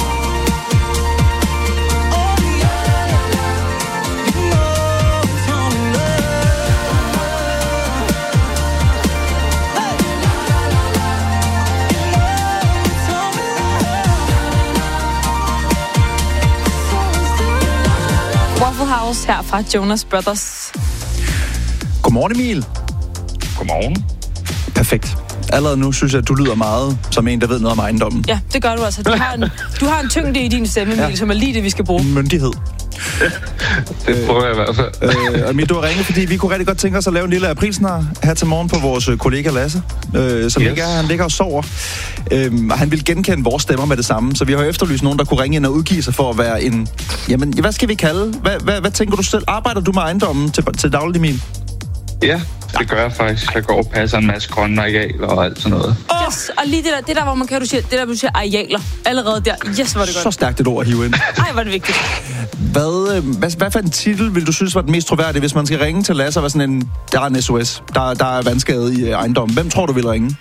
Oh, la la la, you know it's always love. Hey, la la la la, you know it's always love. Waffle House her fra Jonas Brothers. Godmorgen, Emil. Godmorgen. Perfekt. Allerede nu synes jeg, at du lyder meget som en, der ved noget om ejendommen. Ja, det gør du altså. Du har en, du har en tyngde i din stemme, Emil, ja. Som er lige det, vi skal bruge. Myndighed. Det prøver jeg i hvert fald. øh, Emil, du har ringet, fordi vi kunne rigtig godt tænke os at lave en lille aprilsnar her til morgen på vores kollega Lasse, øh, som yes. ikke er, han ligger og sover. Øh, han vil genkende vores stemmer med det samme, så vi har jo efterlyst nogen, der kunne ringe ind og udgive sig for at være en... Jamen, hvad skal vi kalde? Hvad, hvad, hvad tænker du selv? Arbejder du med ejendommen til, til daglig, Emil? Ja, det gør jeg faktisk. Jeg går og passer en masse grønne arealer og alt sådan noget. Yes, og lige det der, det der, hvor man kan, du siger, det der, du siger arealer. Allerede der. Yes, var det godt. Så stærkt et ord at hive ind. Ej, var det vigtigt. Hvad, hvad, hvad for en titel vil du synes var den mest troværdige, hvis man skal ringe til Lasse og være sådan en, der er en S O S, der, der er vandskade i ejendommen? Hvem tror du vil ringe?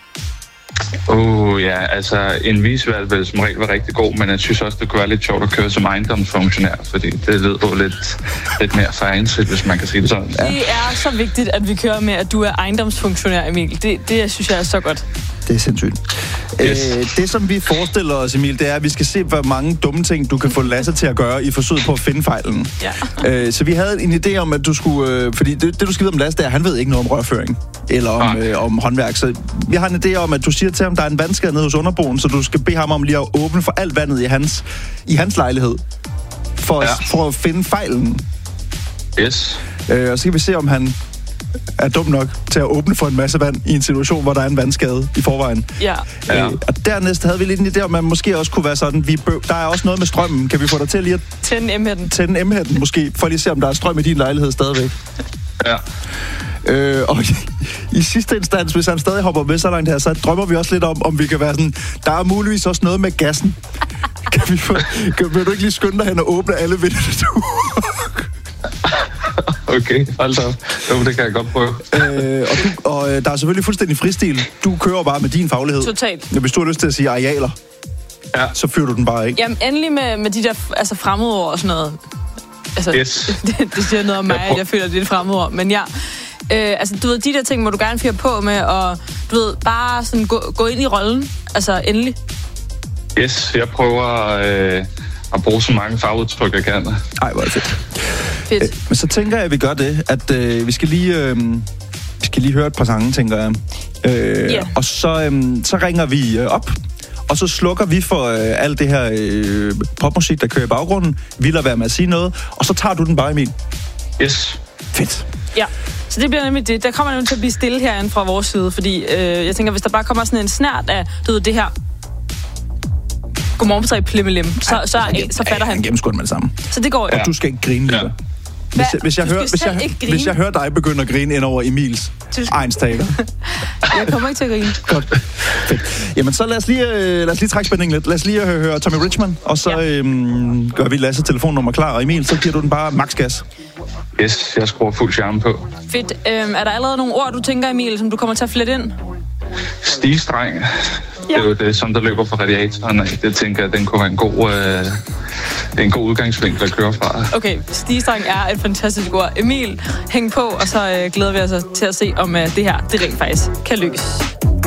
Uh, ja, altså en visvalg vil som regel være rigtig god, men jeg synes også, det kunne være lidt sjovt at køre som ejendomsfunktionær, fordi det lyder lidt, lidt mere fejnsigt, hvis man kan sige det sådan. Ja. Det er så vigtigt, at vi kører med, at du er ejendomsfunktionær, Emil. Det, det synes jeg er så godt. Det er sindssygt. Yes. Æ, det, som vi forestiller os, Emil, det er, at vi skal se, hvor mange dumme ting, du kan få Lasse til at gøre i forsøget på at finde fejlen. Ja. Æ, så vi havde en idé om, at du skulle... Øh, fordi det, det, du skal vide om Lasse, det er, at han ved ikke noget om rørføring eller om, øh, om håndværk. Så vi har en idé om, at du siger til ham, der er en vandskade nede hos underboen, så du skal bede ham om lige at åbne for alt vandet i hans, i hans lejlighed. For, ja. for at finde fejlen. Yes. Æ, og så kan vi se, om han er dum nok til at åbne for en masse vand i en situation, hvor der er en vandskade i forvejen. Ja. ja. Øh, og dernæst havde vi lidt en idé om, at man måske også kunne være sådan, vi bø- der er også noget med strømmen. Kan vi få dig til lige at... Tænde M-hætten. Tænde M-hætten måske, for lige at se, om der er strøm i din lejlighed stadigvæk. Ja. Øh, og i, i sidste instans, hvis han stadig hopper med så langt her, så drømmer vi også lidt om, om vi kan være sådan, der er muligvis også noget med gassen. Kan vi få... Kan, vil du ikke lige skynde dig hen og åbne alle vinduer? Okay, hold da. Jo, det kan jeg godt prøve. øh, og du, og øh, der er selvfølgelig fuldstændig fristil. Du kører bare med din faglighed. Totalt. Hvis du har lyst til at sige arealer, ja. så fyrer du den bare, ikke? Jamen, endelig med, med de der altså, fremmedord og sådan noget. Altså, yes. det, det siger noget om mig, jeg at jeg føler, det er et fremmedord. Men ja, øh, altså, du ved, de der ting må du gerne fyre på med, og du ved, bare sådan gå, gå ind i rollen. Altså, endelig. Yes, jeg prøver øh, at bruge så mange farveudtryk, jeg kan. Ej, hvor er det fedt. Fedt. Øh, men så tænker jeg, at vi gør det, at øh, vi skal lige... Øh, vi skal lige høre et par sange, tænker jeg. Øh, yeah. Og så, øh, så ringer vi øh, op, og så slukker vi for øh, alt det her øh, popmusik, der kører i baggrunden. Vi lader være med at sige noget, og så tager du den bare, Emil. Yes. Fedt. Ja, så det bliver nemlig det. Der kommer nemlig til at blive stille herinde fra vores side, fordi øh, jeg tænker, hvis der bare kommer sådan en snært af, du ved, det her godmorgen på tre plimmelim, så, så, så, så fatter han. Han gennemskuer den med det samme. Så det går jo. Og du skal ikke grine lige. Ja. Hvis jeg, hvis, jeg hører, hvis, jeg, hvis jeg hører dig begynde at grine ind over Emils egenstater. Jeg kommer ikke til at grine. Godt. Fedt. Jamen så lad os lige, øh, lad os lige trække spændingen lidt. Lad os lige høre, høre Tommy Richman, og så ja. øhm, gør vi Lasse telefonnummer klar. Og Emil, så giver du den bare max gas. Yes, jeg skruer fuld charme på. Fedt. Øhm, er der allerede nogle ord, du tænker, Emil, som du kommer til at flette ind? Stigestreng. Ja. Det er jo det, som der løber fra radiatoren af. Det tænker jeg, den kunne være en god, øh, en god udgangsvinkel at køre fra. Okay, stigestreng er et fantastisk ord. Emil, hæng på, og så øh, glæder vi os til at se, om øh, det her, det rent faktisk kan lykkes.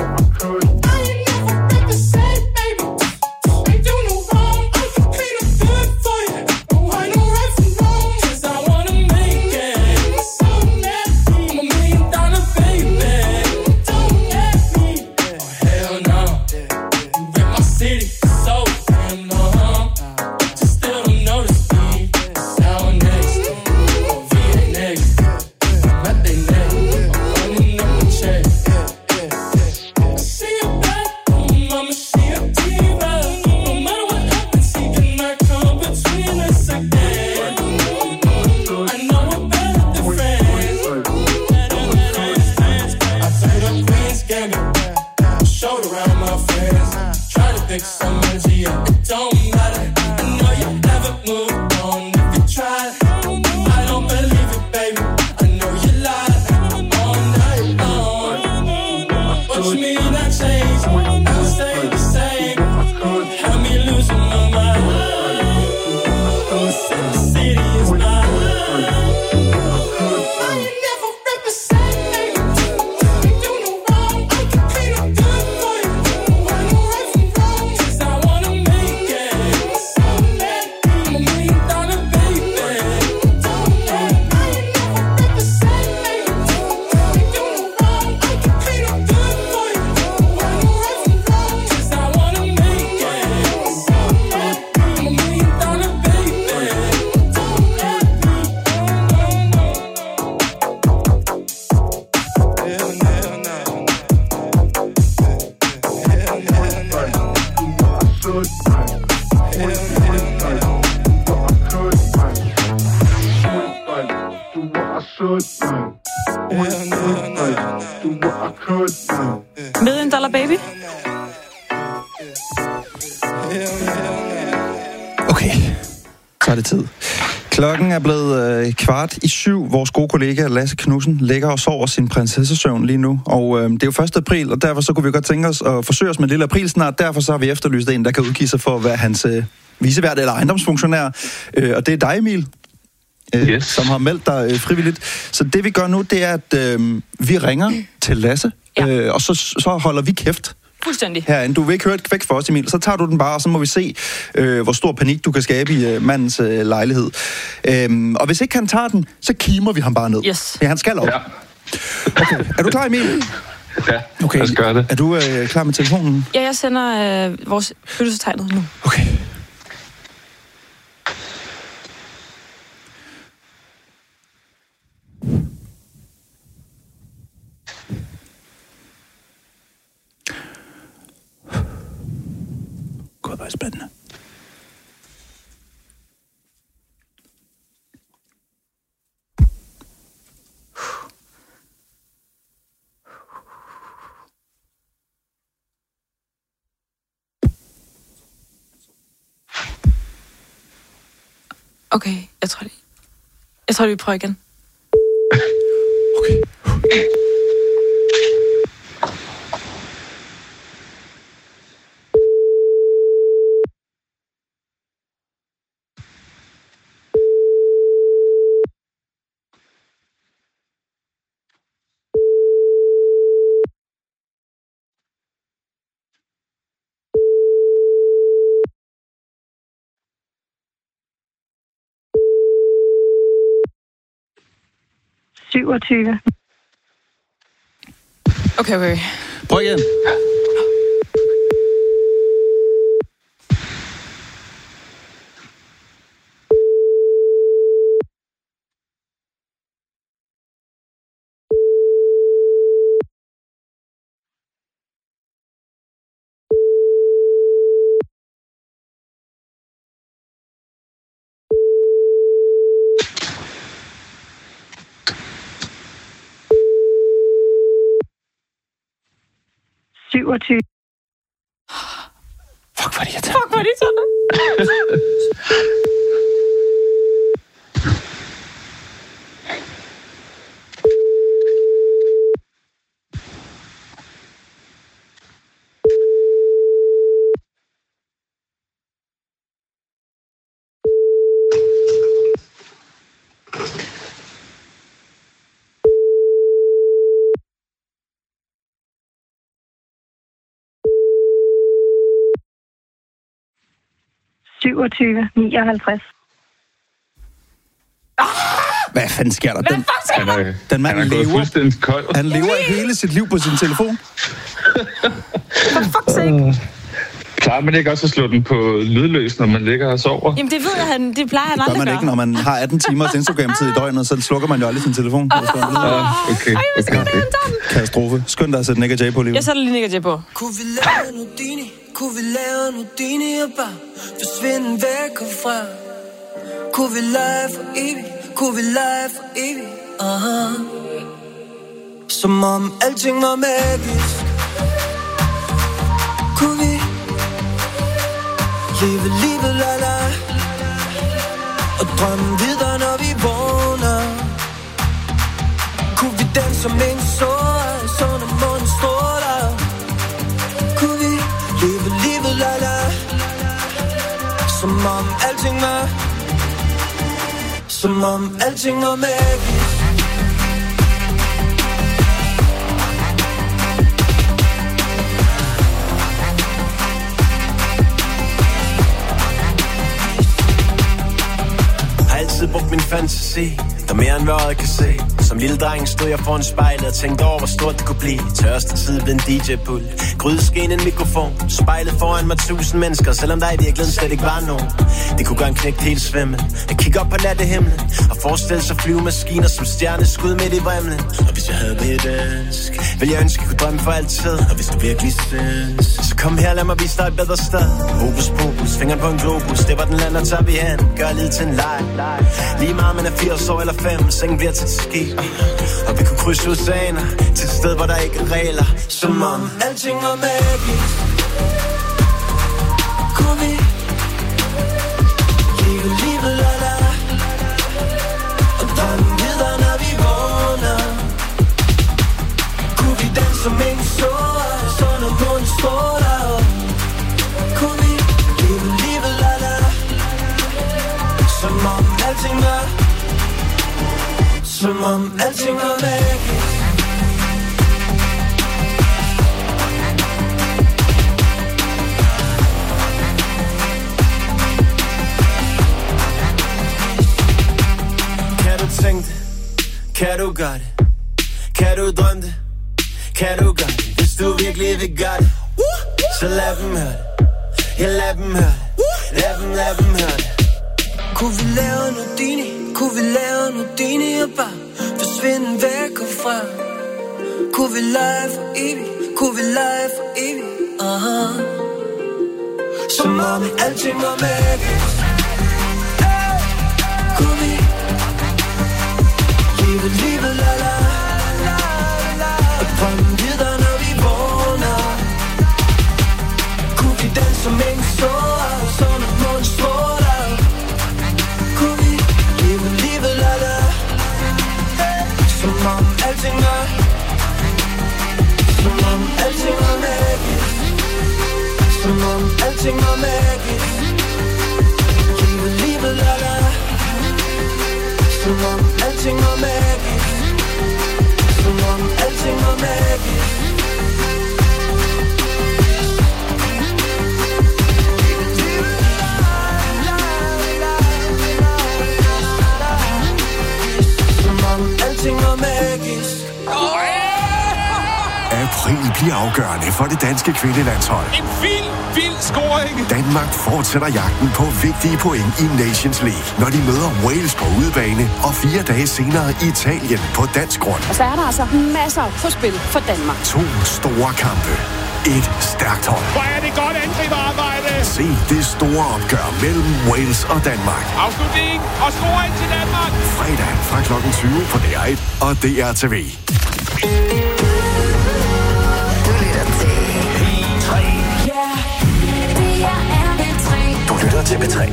Million Dollar Baby? Okay, så er det tid. Klokken er blevet øh, kvart i syv. Vores gode kollega Lasse Knudsen ligger og sover sin prinsessesøvn lige nu. Og øh, det er jo første april, og derfor så kunne vi godt tænke os at forsøge os med en lille april snart. Derfor så har vi efterlyst en, der kan udgive sig for at være hans øh, vicevært eller ejendomsfunktionær. Øh, og det er dig, Emil, øh, yes. som har meldt dig øh, frivilligt. Så det vi gør nu, det er, at øh, vi ringer til Lasse, ja. øh, og så, så holder vi kæft. Fuldstændig. Herinde. Du vil ikke høre et kvæk for os, Emil. Så tager du den bare, og så må vi se, øh, hvor stor panik du kan skabe i øh, mandens øh, lejlighed. Øhm, og hvis ikke han tager den, så kimer vi ham bare ned. Yes. Ja, han skal op. Ja. Okay. Er du klar, Emil? Ja, okay. lad os gøre det. Er du øh, klar med telefonen? Ja, jeg sender øh, vores følelsestegnet nu. Okay. Gud, hvor er spændende. Okay, jeg tror det. Jeg tror, vi prøver igen. Okay. syvogtyve. Okay, okay. Prøv igen. syvogtyve. Fuck, hvor er det irriterende. Fuck, hvor er det irriterende. syvogtyve nioghalvtreds. Hvad fanden sker der? Den, Han er, den mand han er gået lever, fuldstændig kold. han lever hele sit liv på sin telefon. For fuck's sake. Klarer man ikke også at slå den på lydløs, når man ligger og sover? Jamen, det ved jeg, han, det plejer han Det gør aldrig man gøre. ikke, når man har atten timers Instagram-tid i døgnet, så slukker man jo aldrig sin telefon. Ja, okay. Ej, hvad skal okay, man okay. okay. Katastrofe. Skynd dig at sætte Nick og Jay på livet. Jeg sætter lige Nick og Jay på. Kunne vi lave Nudini? Kunne vi lave Nudini og bare forsvinde væk herfra? Kunne vi lege for evigt? Kunne vi lege for evigt? Aha. Som om alting var magisk. Kunne vi leve livet la la og drømme videre, når vi vågner? Kunne vi danse som en sår, så når månen stråler? Kunne vi leve livet la la som om alting var som om alting var magisk? Har altid brugt min fantasi, der mere end hvad øjet kan se. Som lille dreng stod jeg foran spejlet og tænkte over, hvor stort det kunne blive. Tørste tid blev en D J-pult, grydeskeen en mikrofon. Spejlet foran mig tusind mennesker, selvom der i virkeligheden slet ikke var nogen. Det kunne gøre en knægt helt svimmel. Jeg kigger op på nattehimlen og forestille sig flyvemaskiner som stjerneskud midt i vrimlen. Og hvis jeg havde et ønsk, ville jeg ønske, jeg kunne drømme for altid. Og hvis du virkelig synes, så kom her, lad mig vise dig et bedre sted. Hokus pokus, fingeren på en globus, det var den land, og tager vi hen. Gør livet til en leg. Lige meget man er firs år eller fem, sengen bliver til et skib. Og vi kunne krydse oceaner til et sted, hvor der ikke er regler. Som om alting var magisk. Kunne vi leve livet la la og drømme videre, når vi vågner? Kunne vi danse som en sår, så når månen stråler? Kunne vi leve livet la la som om alting var som om alting var magisk? Kan du tænke det? Kan du gøre det? Kan du drømme det? Kan du gøre det? Hvis du virkelig vil gøre det, så lad dem høre det. Ja, lad dem høre det. Lad dem, lad dem høre det. Kunne vi lave Nudini? Kunne vi lave Nudini og bare forsvinde væk herfra? Kunne vi lege for evigt? Kunne vi lege for evigt? Aha. Som om alting var magisk. Hey. Kunne vi leve livet la la og drømme videre, når vi vågner? Kunne vi danse som en sår, så når månen stråler? Kunne vi leve livet la la som om alting var som om alting var magisk? Som om alting var magisk. Leve livet la la som om alting var magisk. Som om alting var magisk. Som om alting var magisk. bliver afgørende for det danske kvindelandshold. En vild, vild scoring! Danmark fortsætter jagten på vigtige point i Nations League, når de møder Wales på udebane og fire dage senere Italien på dansk grund. Og så er der altså masser på spil for Danmark. To store kampe. Et stærkt hold. Hvor er det godt angriberarbejde! Se det store opgør mellem Wales og Danmark. Afslutning og scoring til Danmark! Fredag fra klokken tyve på D R et og D R T V. Du lytter til P tre.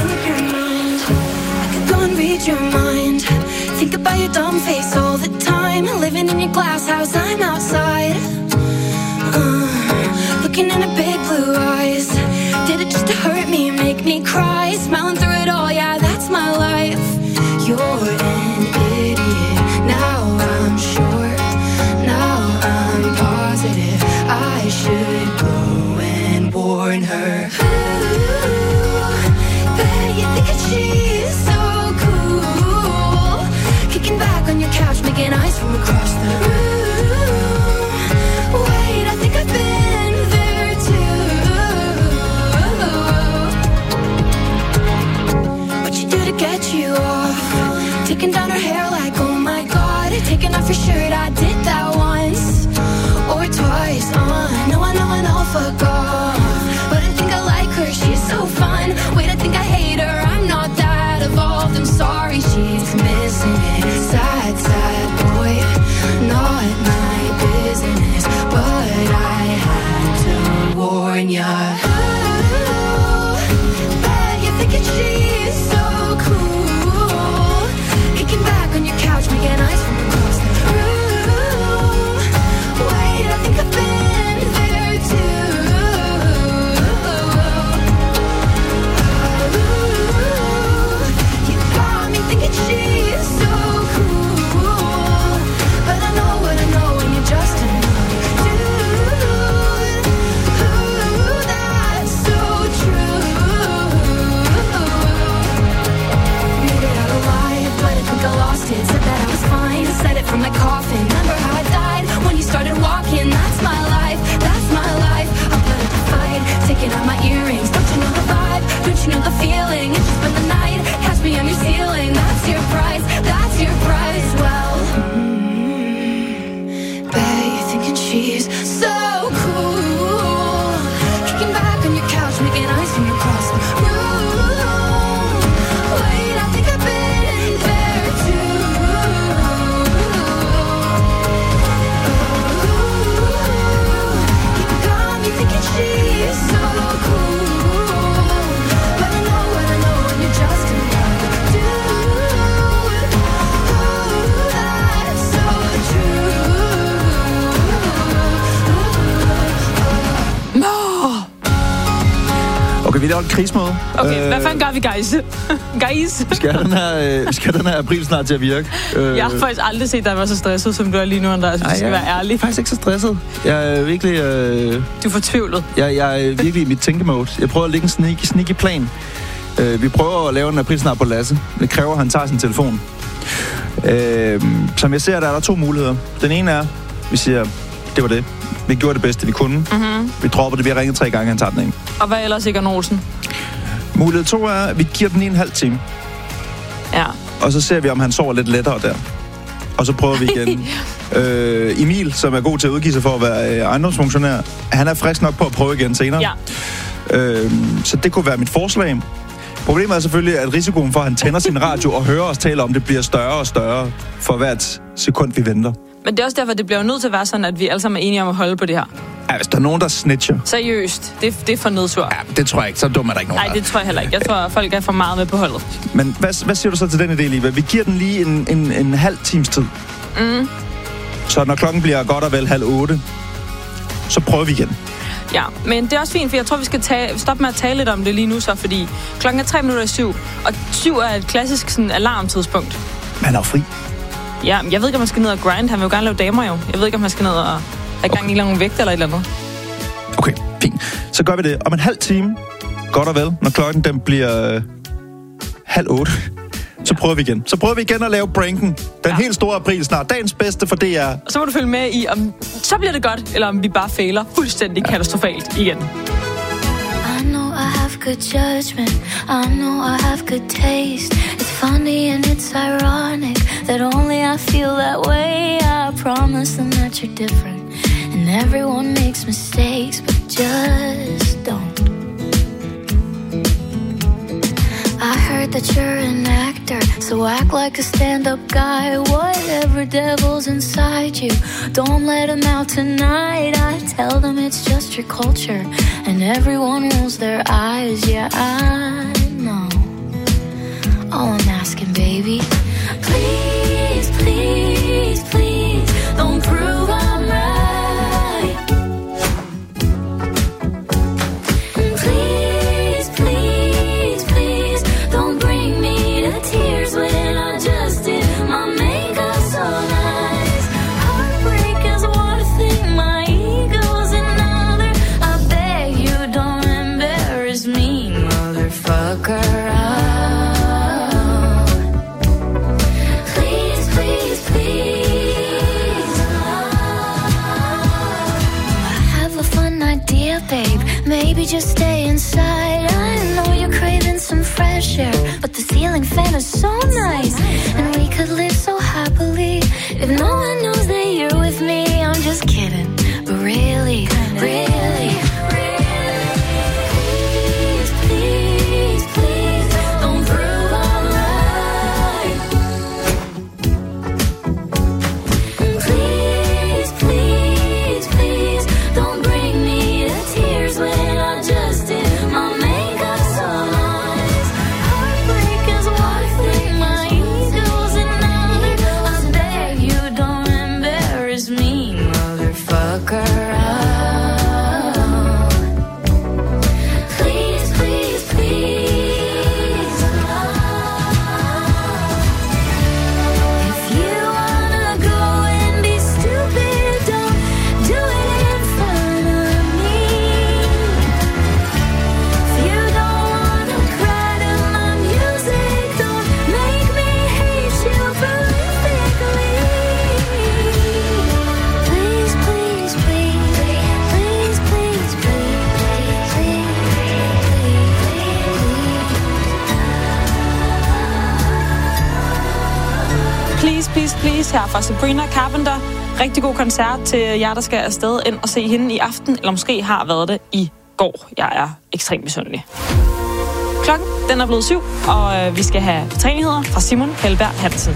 Go and read your mind. Think about your dumb face all the time. Living in your glass house, I'm outside. Uh, looking in the big blue eyes. Did it just to hurt me, make me cry? Smiling through it all, yeah, that's my life. You're an idiot. Now I'm sure. Now I'm positive. I should go and warn her. You think that she's so cool, kicking back on your couch, making eyes from across the room. Wait, I think I've been there too. What you do to get you off? Taking down her hair like, oh my god. Taking off your shirt, I did that once or twice. Uh, no, I know, I know, fuck off. But I think I like her, she's so fun. Wait, I think I hate her, I'm not that evolved. I'm sorry, she's missing it. Sad, sad boy, not my business. But I had to warn ya. Ooh, bet you're thinking she's so cool, kicking back on your couch, making eyes from across the room. Wait, I think I've been there too. She's so cool, but I know what I know when you're just another dude. Ooh, that's so true. Made it out alive, but I think I lost it. Said that I was fine, said it from my coffin. Remember how I died when you started walking? That's my life, that's my life. I'll put up a fight, taking out my earrings. Don't you know the vibe? Don't you know the feeling? It's just been the night, catch me on your ceiling. That's your price, that's your price. Well, mm, bet you're thinking she's so cool, kicking back on your couch, making eyes from across the room. Wait, I think I've been there too. You got me thinking she's so cool, but I know what I know when you're just another dude. Ooh, that's so Okay, vi laver et krigsmåde. Okay, øh, hvad fanden gør vi, guys? guys? Vi skal have den her, øh, skal den her april snart til at virke. Øh, jeg har faktisk aldrig set dig være så stresset, som du er lige nu, Andreas, hvis du skal være ærlig. Jeg er faktisk ikke så stresset. Jeg er virkelig... Øh, du er fortvivlet. Jeg, jeg er virkelig i mit tænkemode. Jeg prøver at lægge en sneaky, sneaky plan. Øh, vi prøver at lave en april snart på Lasse. Det kræver, at han tager sin telefon. Øh, som jeg ser, der er der to muligheder. Den ene er, vi siger, det var det. Vi gjorde det bedste, vi kunne. Mm-hmm. Vi dropper det, vi har ringet tre gange, han tager den ikke. Og hvad ellers, Egon Olsen? Mulighed to er, at vi giver den i en halv time. Ja. Og så ser vi, om han sover lidt lettere der. Og så prøver vi igen. øh, Emil, som er god til at udgive sig for at være øh, ejendomsfunktionær, han er frisk nok på at prøve igen senere. Ja. Øh, så det kunne være mit forslag. Problemet er selvfølgelig, at risikoen for, at han tænder sin radio og hører os tale om det, bliver større og større for hvert sekund, vi venter. Men det er også derfor, det bliver nødt til at være sådan, at vi alle sammen er enige om at holde på det her. Ja, hvis der er nogen, der snitcher. Seriøst. Det, det er for nedsur. Ja, det tror jeg ikke. Så dum er der ikke nogen. Nej, det tror jeg heller ikke. Jeg tror, at folk er for meget med på holdet. Men hvad, hvad siger du så til den idé, Liva? Vi giver den lige en, en, en halv times tid. Mm. Så når klokken bliver godt og vel halv otte, så prøver vi igen. Ja, men det er også fint, for jeg tror, vi skal tage, stoppe med at tale lidt om det lige nu så, fordi klokken er tre minutter i syv, og syv er et klassisk sådan, alarmtidspunkt. Man er fri. Ja, jeg ved ikke, om man skal ned og grind. Han vil jo gerne lave damer jo. Jeg ved ikke, om man skal ned og have gang i nogle vægt eller et eller andet. Okay, fint. Så gør vi det om en halv time. Godt og vel, når klokken den bliver øh, halv otte. Så prøver vi igen. Så prøver vi igen at lave pranken. Den ja. helt store april snart. Dagens bedste for D R. Og så må du følge med i, om så bliver det godt, eller om vi bare fejler fuldstændig katastrofalt igen. I know I have good judgment. I know I have good taste. It's funny and it's ironic that only I feel that way. I promise them that you're different. And everyone makes mistakes, but just don't. I heard that you're an actor, so act like a stand-up guy. Whatever devil's inside you, don't let him out tonight. I tell them it's just your culture, and everyone rolls their eyes. Yeah, I know. All I'm asking, baby, please, please, please, don't prove I'm right. Maybe just stay inside. I know you're craving some fresh air, but the ceiling fan is so nice, and we could live so happily if no one knows that you're with me. I'm just kidding, but really, really, really, please, please, please, don't prove I'm right. Please, please, please, don't bring me to tears when her fra Sabrina Carpenter. Rigtig god koncert til jer, der skal afsted ind og se hende i aften, eller måske har været det i går. Jeg er ekstremt misundelig. Klokken, den er blevet syv, og vi skal have betrænyheder fra Simon Kjeldberg Hansen.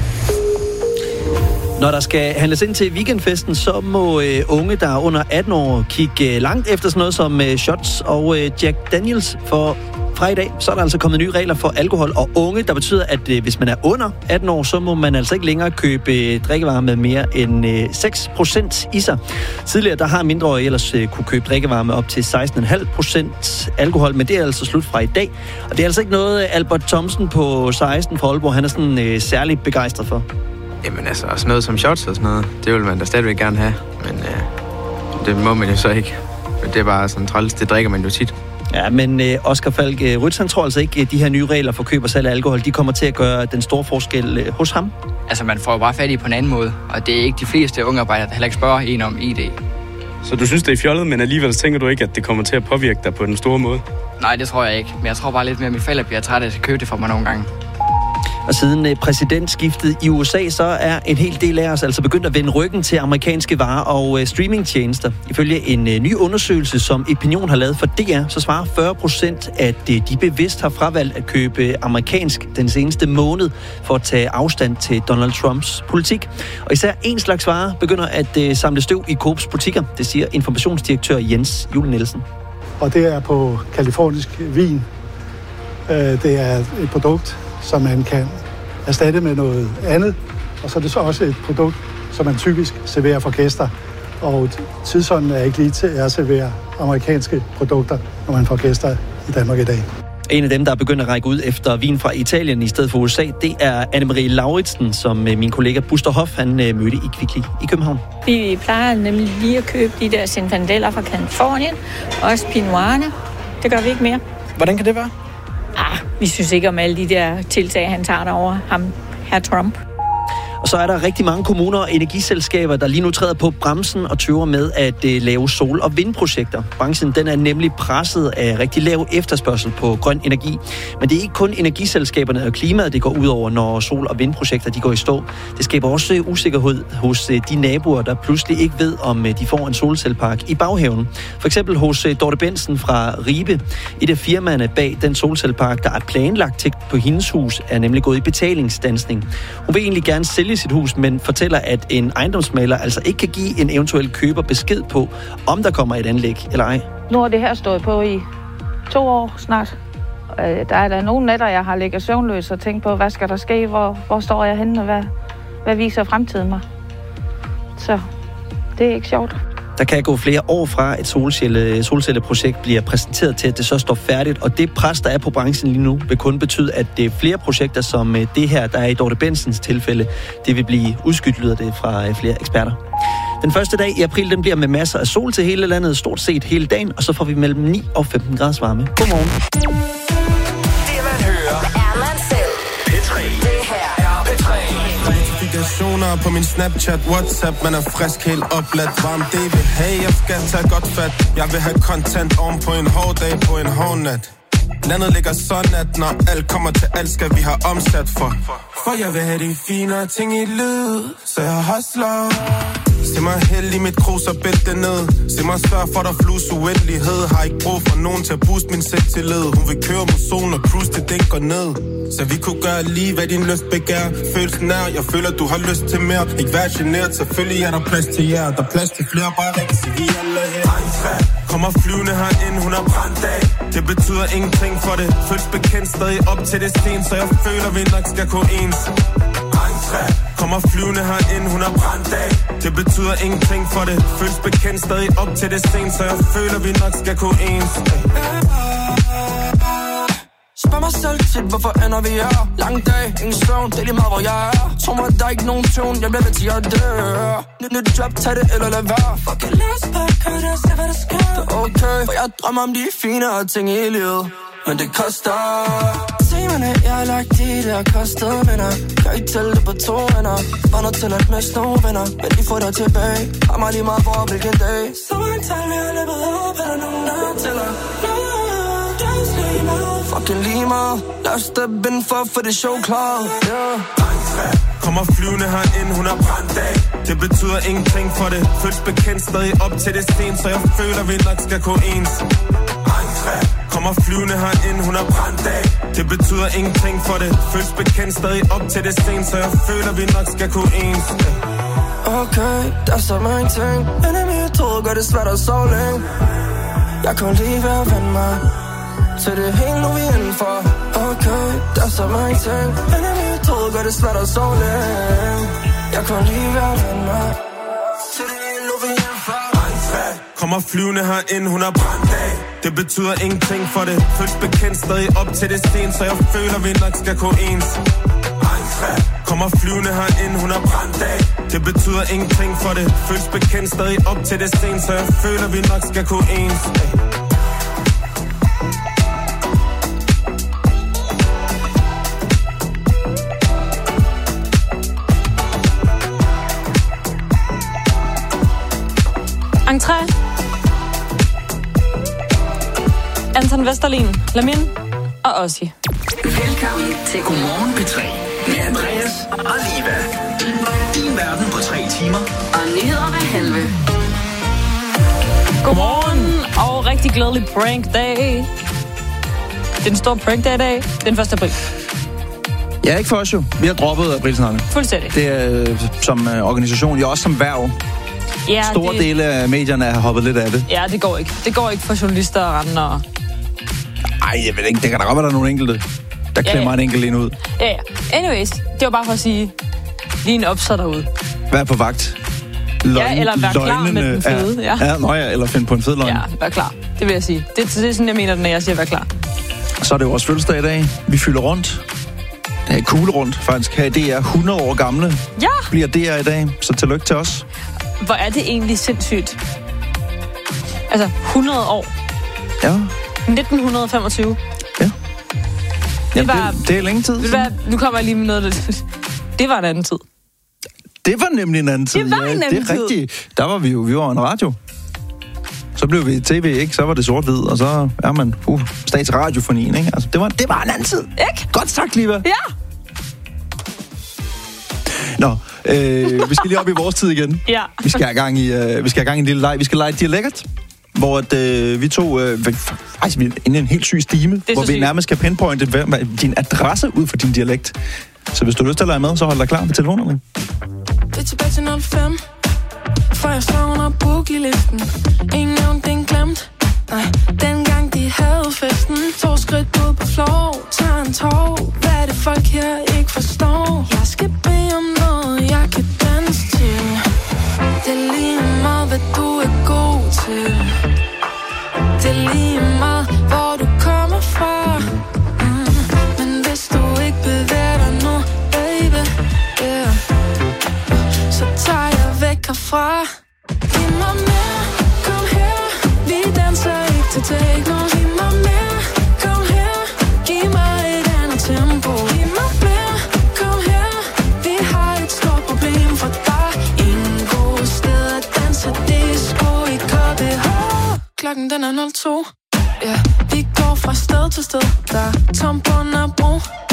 Når der skal handles ind til weekendfesten, så må øh, unge, der er under atten år, kigge øh, langt efter sådan noget som øh, shots og øh, Jack Daniels. For fra i dag, så er der altså kommet nye regler for alkohol og unge, der betyder, at øh, hvis man er under atten år, så må man altså ikke længere købe øh, drikkevarer med mere end øh, seks procent i sig. Tidligere, der har mindreårige ellers øh, kunne købe drikkevarer med op til seksten komma fem procent alkohol, men det er altså slut fra i dag. Og det er altså ikke noget, Albert Thomsen på seksten fra Aalborg, han er sådan øh, særligt begejstret for. Jamen altså, sådan noget som shots og sådan noget, det vil man da stadigvæk gerne have, men øh, det må man jo så ikke. Det er bare sådan træls, det drikker man jo tit. Ja, men øh, Oscar Falk øh, Rytz, han tror altså ikke, at de her nye regler for køb og salg af alkohol, de kommer til at gøre den store forskel øh, hos ham. Altså, man får jo bare fat i på en anden måde, og det er ikke de fleste unge arbejdere, der heller ikke spørger en om I D. Så du synes, det er fjollet, men alligevel tænker du ikke, at det kommer til at påvirke dig på den store måde? Nej, det tror jeg ikke, men jeg tror bare lidt mere, at mine forældre bliver trætte af at købe det for mig nogle gange. Og siden præsidentskiftet i U S A, så er en hel del af os altså begyndt at vende ryggen til amerikanske varer og streamingtjenester. Ifølge en ny undersøgelse, som Opinion har lavet for D R, så svarer fyrre procent, at de bevidst har fravalgt at købe amerikansk den seneste måned for at tage afstand til Donald Trumps politik. Og især en slags varer begynder at samle støv i Coops butikker, det siger informationsdirektør Jens Jule Nielsen. Og det er på kalifornisk vin. Det er et produkt, som man kan erstatte med noget andet. Og så er det så også et produkt, som man typisk serverer for gæster. Og tidsånden er ikke lige til at servere amerikanske produkter, når man får gæster i Danmark i dag. En af dem, der er begyndt at række ud efter vin fra Italien i stedet for U S A, det er Anne-Marie Lauritsen, som min kollega Buster Hoff, han mødte i Kvickly i København. Vi plejer nemlig lige at købe de der Zinfandeller fra Californien, også Pinot Noir'erne. Det gør vi ikke mere. Hvordan kan det være? Ah, vi synes ikke om alle de der tiltag, han tager derovre, ham, herr Trump. Og så er der rigtig mange kommuner og energiselskaber, der lige nu træder på bremsen og tøver med at øh, lave sol- og vindprojekter. Branchen den er nemlig presset af rigtig lav efterspørgsel på grøn energi. Men det er ikke kun energiselskaberne og klimaet, det går ud over, når sol- og vindprojekter de går i stå. Det skaber også usikkerhed hos øh, de naboer, der pludselig ikke ved, om øh, de får en solcellepark i baghaven. For eksempel hos øh, Dorte Bensen fra Ribe. Et af firmaerne bag den solcellepark, der er planlagt tæt på hendes hus, er nemlig gået i betalingsstandsning. Hun vil egentlig gerne sælge sit hus, men fortæller, at en ejendomsmægler altså ikke kan give en eventuel køber besked på, om der kommer et anlæg eller ej. Nu har det her stået på i to år snart. Der er der nogle nætter, jeg har ligget søvnløs og tænkt på, hvad skal der ske, hvor, hvor står jeg henne, og hvad, hvad viser fremtiden mig. Så det er ikke sjovt. Der kan gå flere år fra et solcelle, solcelleprojekt bliver præsenteret til, at det så står færdigt. Og det pres, der er på branchen lige nu, vil kun betyde, at det er flere projekter som det her, der er i Dorte Bensens tilfælde, det vil blive udskudt, lyder det fra flere eksperter. Den første dag i april, den bliver med masser af sol til hele landet, stort set hele dagen, og så får vi mellem ni og femten graders varme. Godmorgen. Det man hører, er man selv. P tre. Det her er P tre. Notifikationer på min Snapchat, WhatsApp. Man er frisk, helt opladt, varm. Det vil have, jeg skal tage godt fat. Jeg vil have content oven på en hård dag, på en hård nat. Landet ligger sådan, at når alt kommer til alt, skal vi have omsat for. For jeg vil have de finere ting i lyd, så jeg hustler. Se mig held i mit krus og bælte ned. Se mig sørge for, der flus uendelighed. Har ikke brug for nogen til at booste min selvtillid. Hun vil køre mod solen og cruise til den går ned. Så vi kunne gøre lige, hvad din lyst begær. Følelsen er, jeg føler, du har lyst til mere. Ikke vær genert, selvfølgelig er der plads til jer. Der er plads til flere, bare rigtig sig vi alle her. Kommer flyvende herind, hun er brændt af. Det betyder ingenting for det. Føles bekendt stadig op til det sten, så jeg føler, vi nok skal gå ens. Kommer flyvende herind, hun er brændt af. Det betyder ingenting for det. Føles bekendt stadig op til det sten, så jeg føler, vi nok skal gå ens. Spørg mig selv tit, hvorfor ender vi her? Lang dag, ingen søvn, det er lige meget, hvor jeg er. Tror mig, der er ikke nogen tone, jeg bliver ved til at dø. Nyt nyt job, tag det eller lad være. Fuck it, lad os bare køre det og se, hvad der sker. Det er okay, for jeg drømmer om de finere ting i livet. Men det koster. Timerne, jeg har lagt i det har kostet, venner. Kan ikke tælle det på to venner. Var nødt til at miste nogle venner. Men de får dig tilbage. Har mig lige meget for hvilken dag. Så mange tal, vi har løbet op. Er der nogen, der tæller? Fucking lige meget. Lad os steppe ind for at få det show klar. Yeah. Kommer flyvende herind, hun er brændt af. Det betyder ingenting for det. Føles bekendt stadig op til det sten, så jeg føler, vi nok skal gå ens. Kommer flyvende herind, hun er brændt af. Det betyder ingenting for det. Føles bekendt stadig op til det sten, så jeg føler, vi nok skal gå ens. Okay, der er så mange ting. Men i mit hoved gør det svært at sove længe. Jeg kunne lige være vende mig til det hele, nu vi er indenfor. Okay, der er så mange ting. Men i mit hoved gør det svært at sove længe. Jeg kunne lige være vende mig til det hele, nu vi er indenfor. Kommer flyvende herind, hun er brændt af. Det betyder ingenting for det. Føles bekendt stadig op til det sten, så jeg føler, vi nok skal gå ens. Kommer flyvende herind, hun er brændt af. Det betyder ingenting for det. Føles bekendt stadig op til det sten, så jeg føler, vi nok skal gå ens. Entré. Anton Vesterlin, Lamin og Ossi. Velkommen til Godmorgen P tre med Andreas og Liva. Din verden på tre timer. Og nyheder hver halve. Godmorgen og rigtig glædelig prank-dag. Det er en stor prank-dag i dag. Den første april. Ja, ikke for os jo. Vi har droppet aprilsnakken. Fuldstændig. Det er øh, som øh, organisation, jo også som værv. Ja, Store det... dele af medierne har hoppet lidt af det. Ja, det går ikke. Det går ikke for journalister og rende og... Ej, jeg ved ikke. Det kan da godt være, der er nogle enkelte, der klemmer ja, ja. en enkelt en ud. Ja, ja. Anyways, det var bare for at sige, lige en opsat derude. Vær på vagt. Løgn, ja, eller vær klar med den fede. Ja, ja. Ja, ja, eller finde på en fed løgn. Ja, vær klar. Det vil jeg sige. Det, det er sådan, jeg mener, når jeg siger, vær klar. Så er det jo vores fødselsdag i dag. Vi fylder rundt. Det er kugle rundt, faktisk. Her i D R hundrede år gamle. Ja! Bliver D R i dag, så tillykke til os. Hvor er det egentlig sindssygt. Altså, hundrede år. Ja. nitten femogtyve. Ja. Jamen, var, det, det er længe tid. Ved du hvad, nu kommer jeg lige med noget. Det var en anden tid. Det var nemlig en anden tid. Det var en anden ja, det er tid. rigtigt. Der var vi jo, vi var en radio. Så blev vi tv, ikke? Så var det sort-hvid, og så er man uh, statsradiofonien, ikke? Altså, det var, det var en anden tid. Ikke? Godt sagt, Liva. Ja. Nå, øh, vi skal lige op i vores tid igen. Ja. Vi skal have gang i, øh, vi skal have gang i en lille leg. Vi skal lege dialekt, hvor at, øh, vi to, øh, faktisk vi er inde i en helt syg stime, hvor vi sygt. nærmest skal pinpointe hvad, din adresse ud for din dialekt. Så hvis du har lyst til at lege med, så hold dig klar med telefonerne. Det er tilbage til nul fem, for jeg savner boogie-listen. Ingen nævnt, den glemt. Nej, dengang de havde festen. To skridt ud på floor, tager en tår. Hvad er det folk her ikke forstår? Jeg skal bede om noget, jeg kan danse til. Det er lige meget, hvad du er god til. Det er lige meget, hvor du kommer fra. Mm. Men hvis du ikke bevæger dig nu, baby, yeah, så tager jeg væk herfra. Giv mig mere, kom her. Vi danser ikke til techno. Giv mig mere, kom her. Giv mig et andet tempo. Giv mig mere, kom her. Vi har et stort problem, for der er ingen gode steder at danse disco i K B H. Klokken den er nul to. Ja, vi går fra sted til sted. Der er tom på Nørrebro.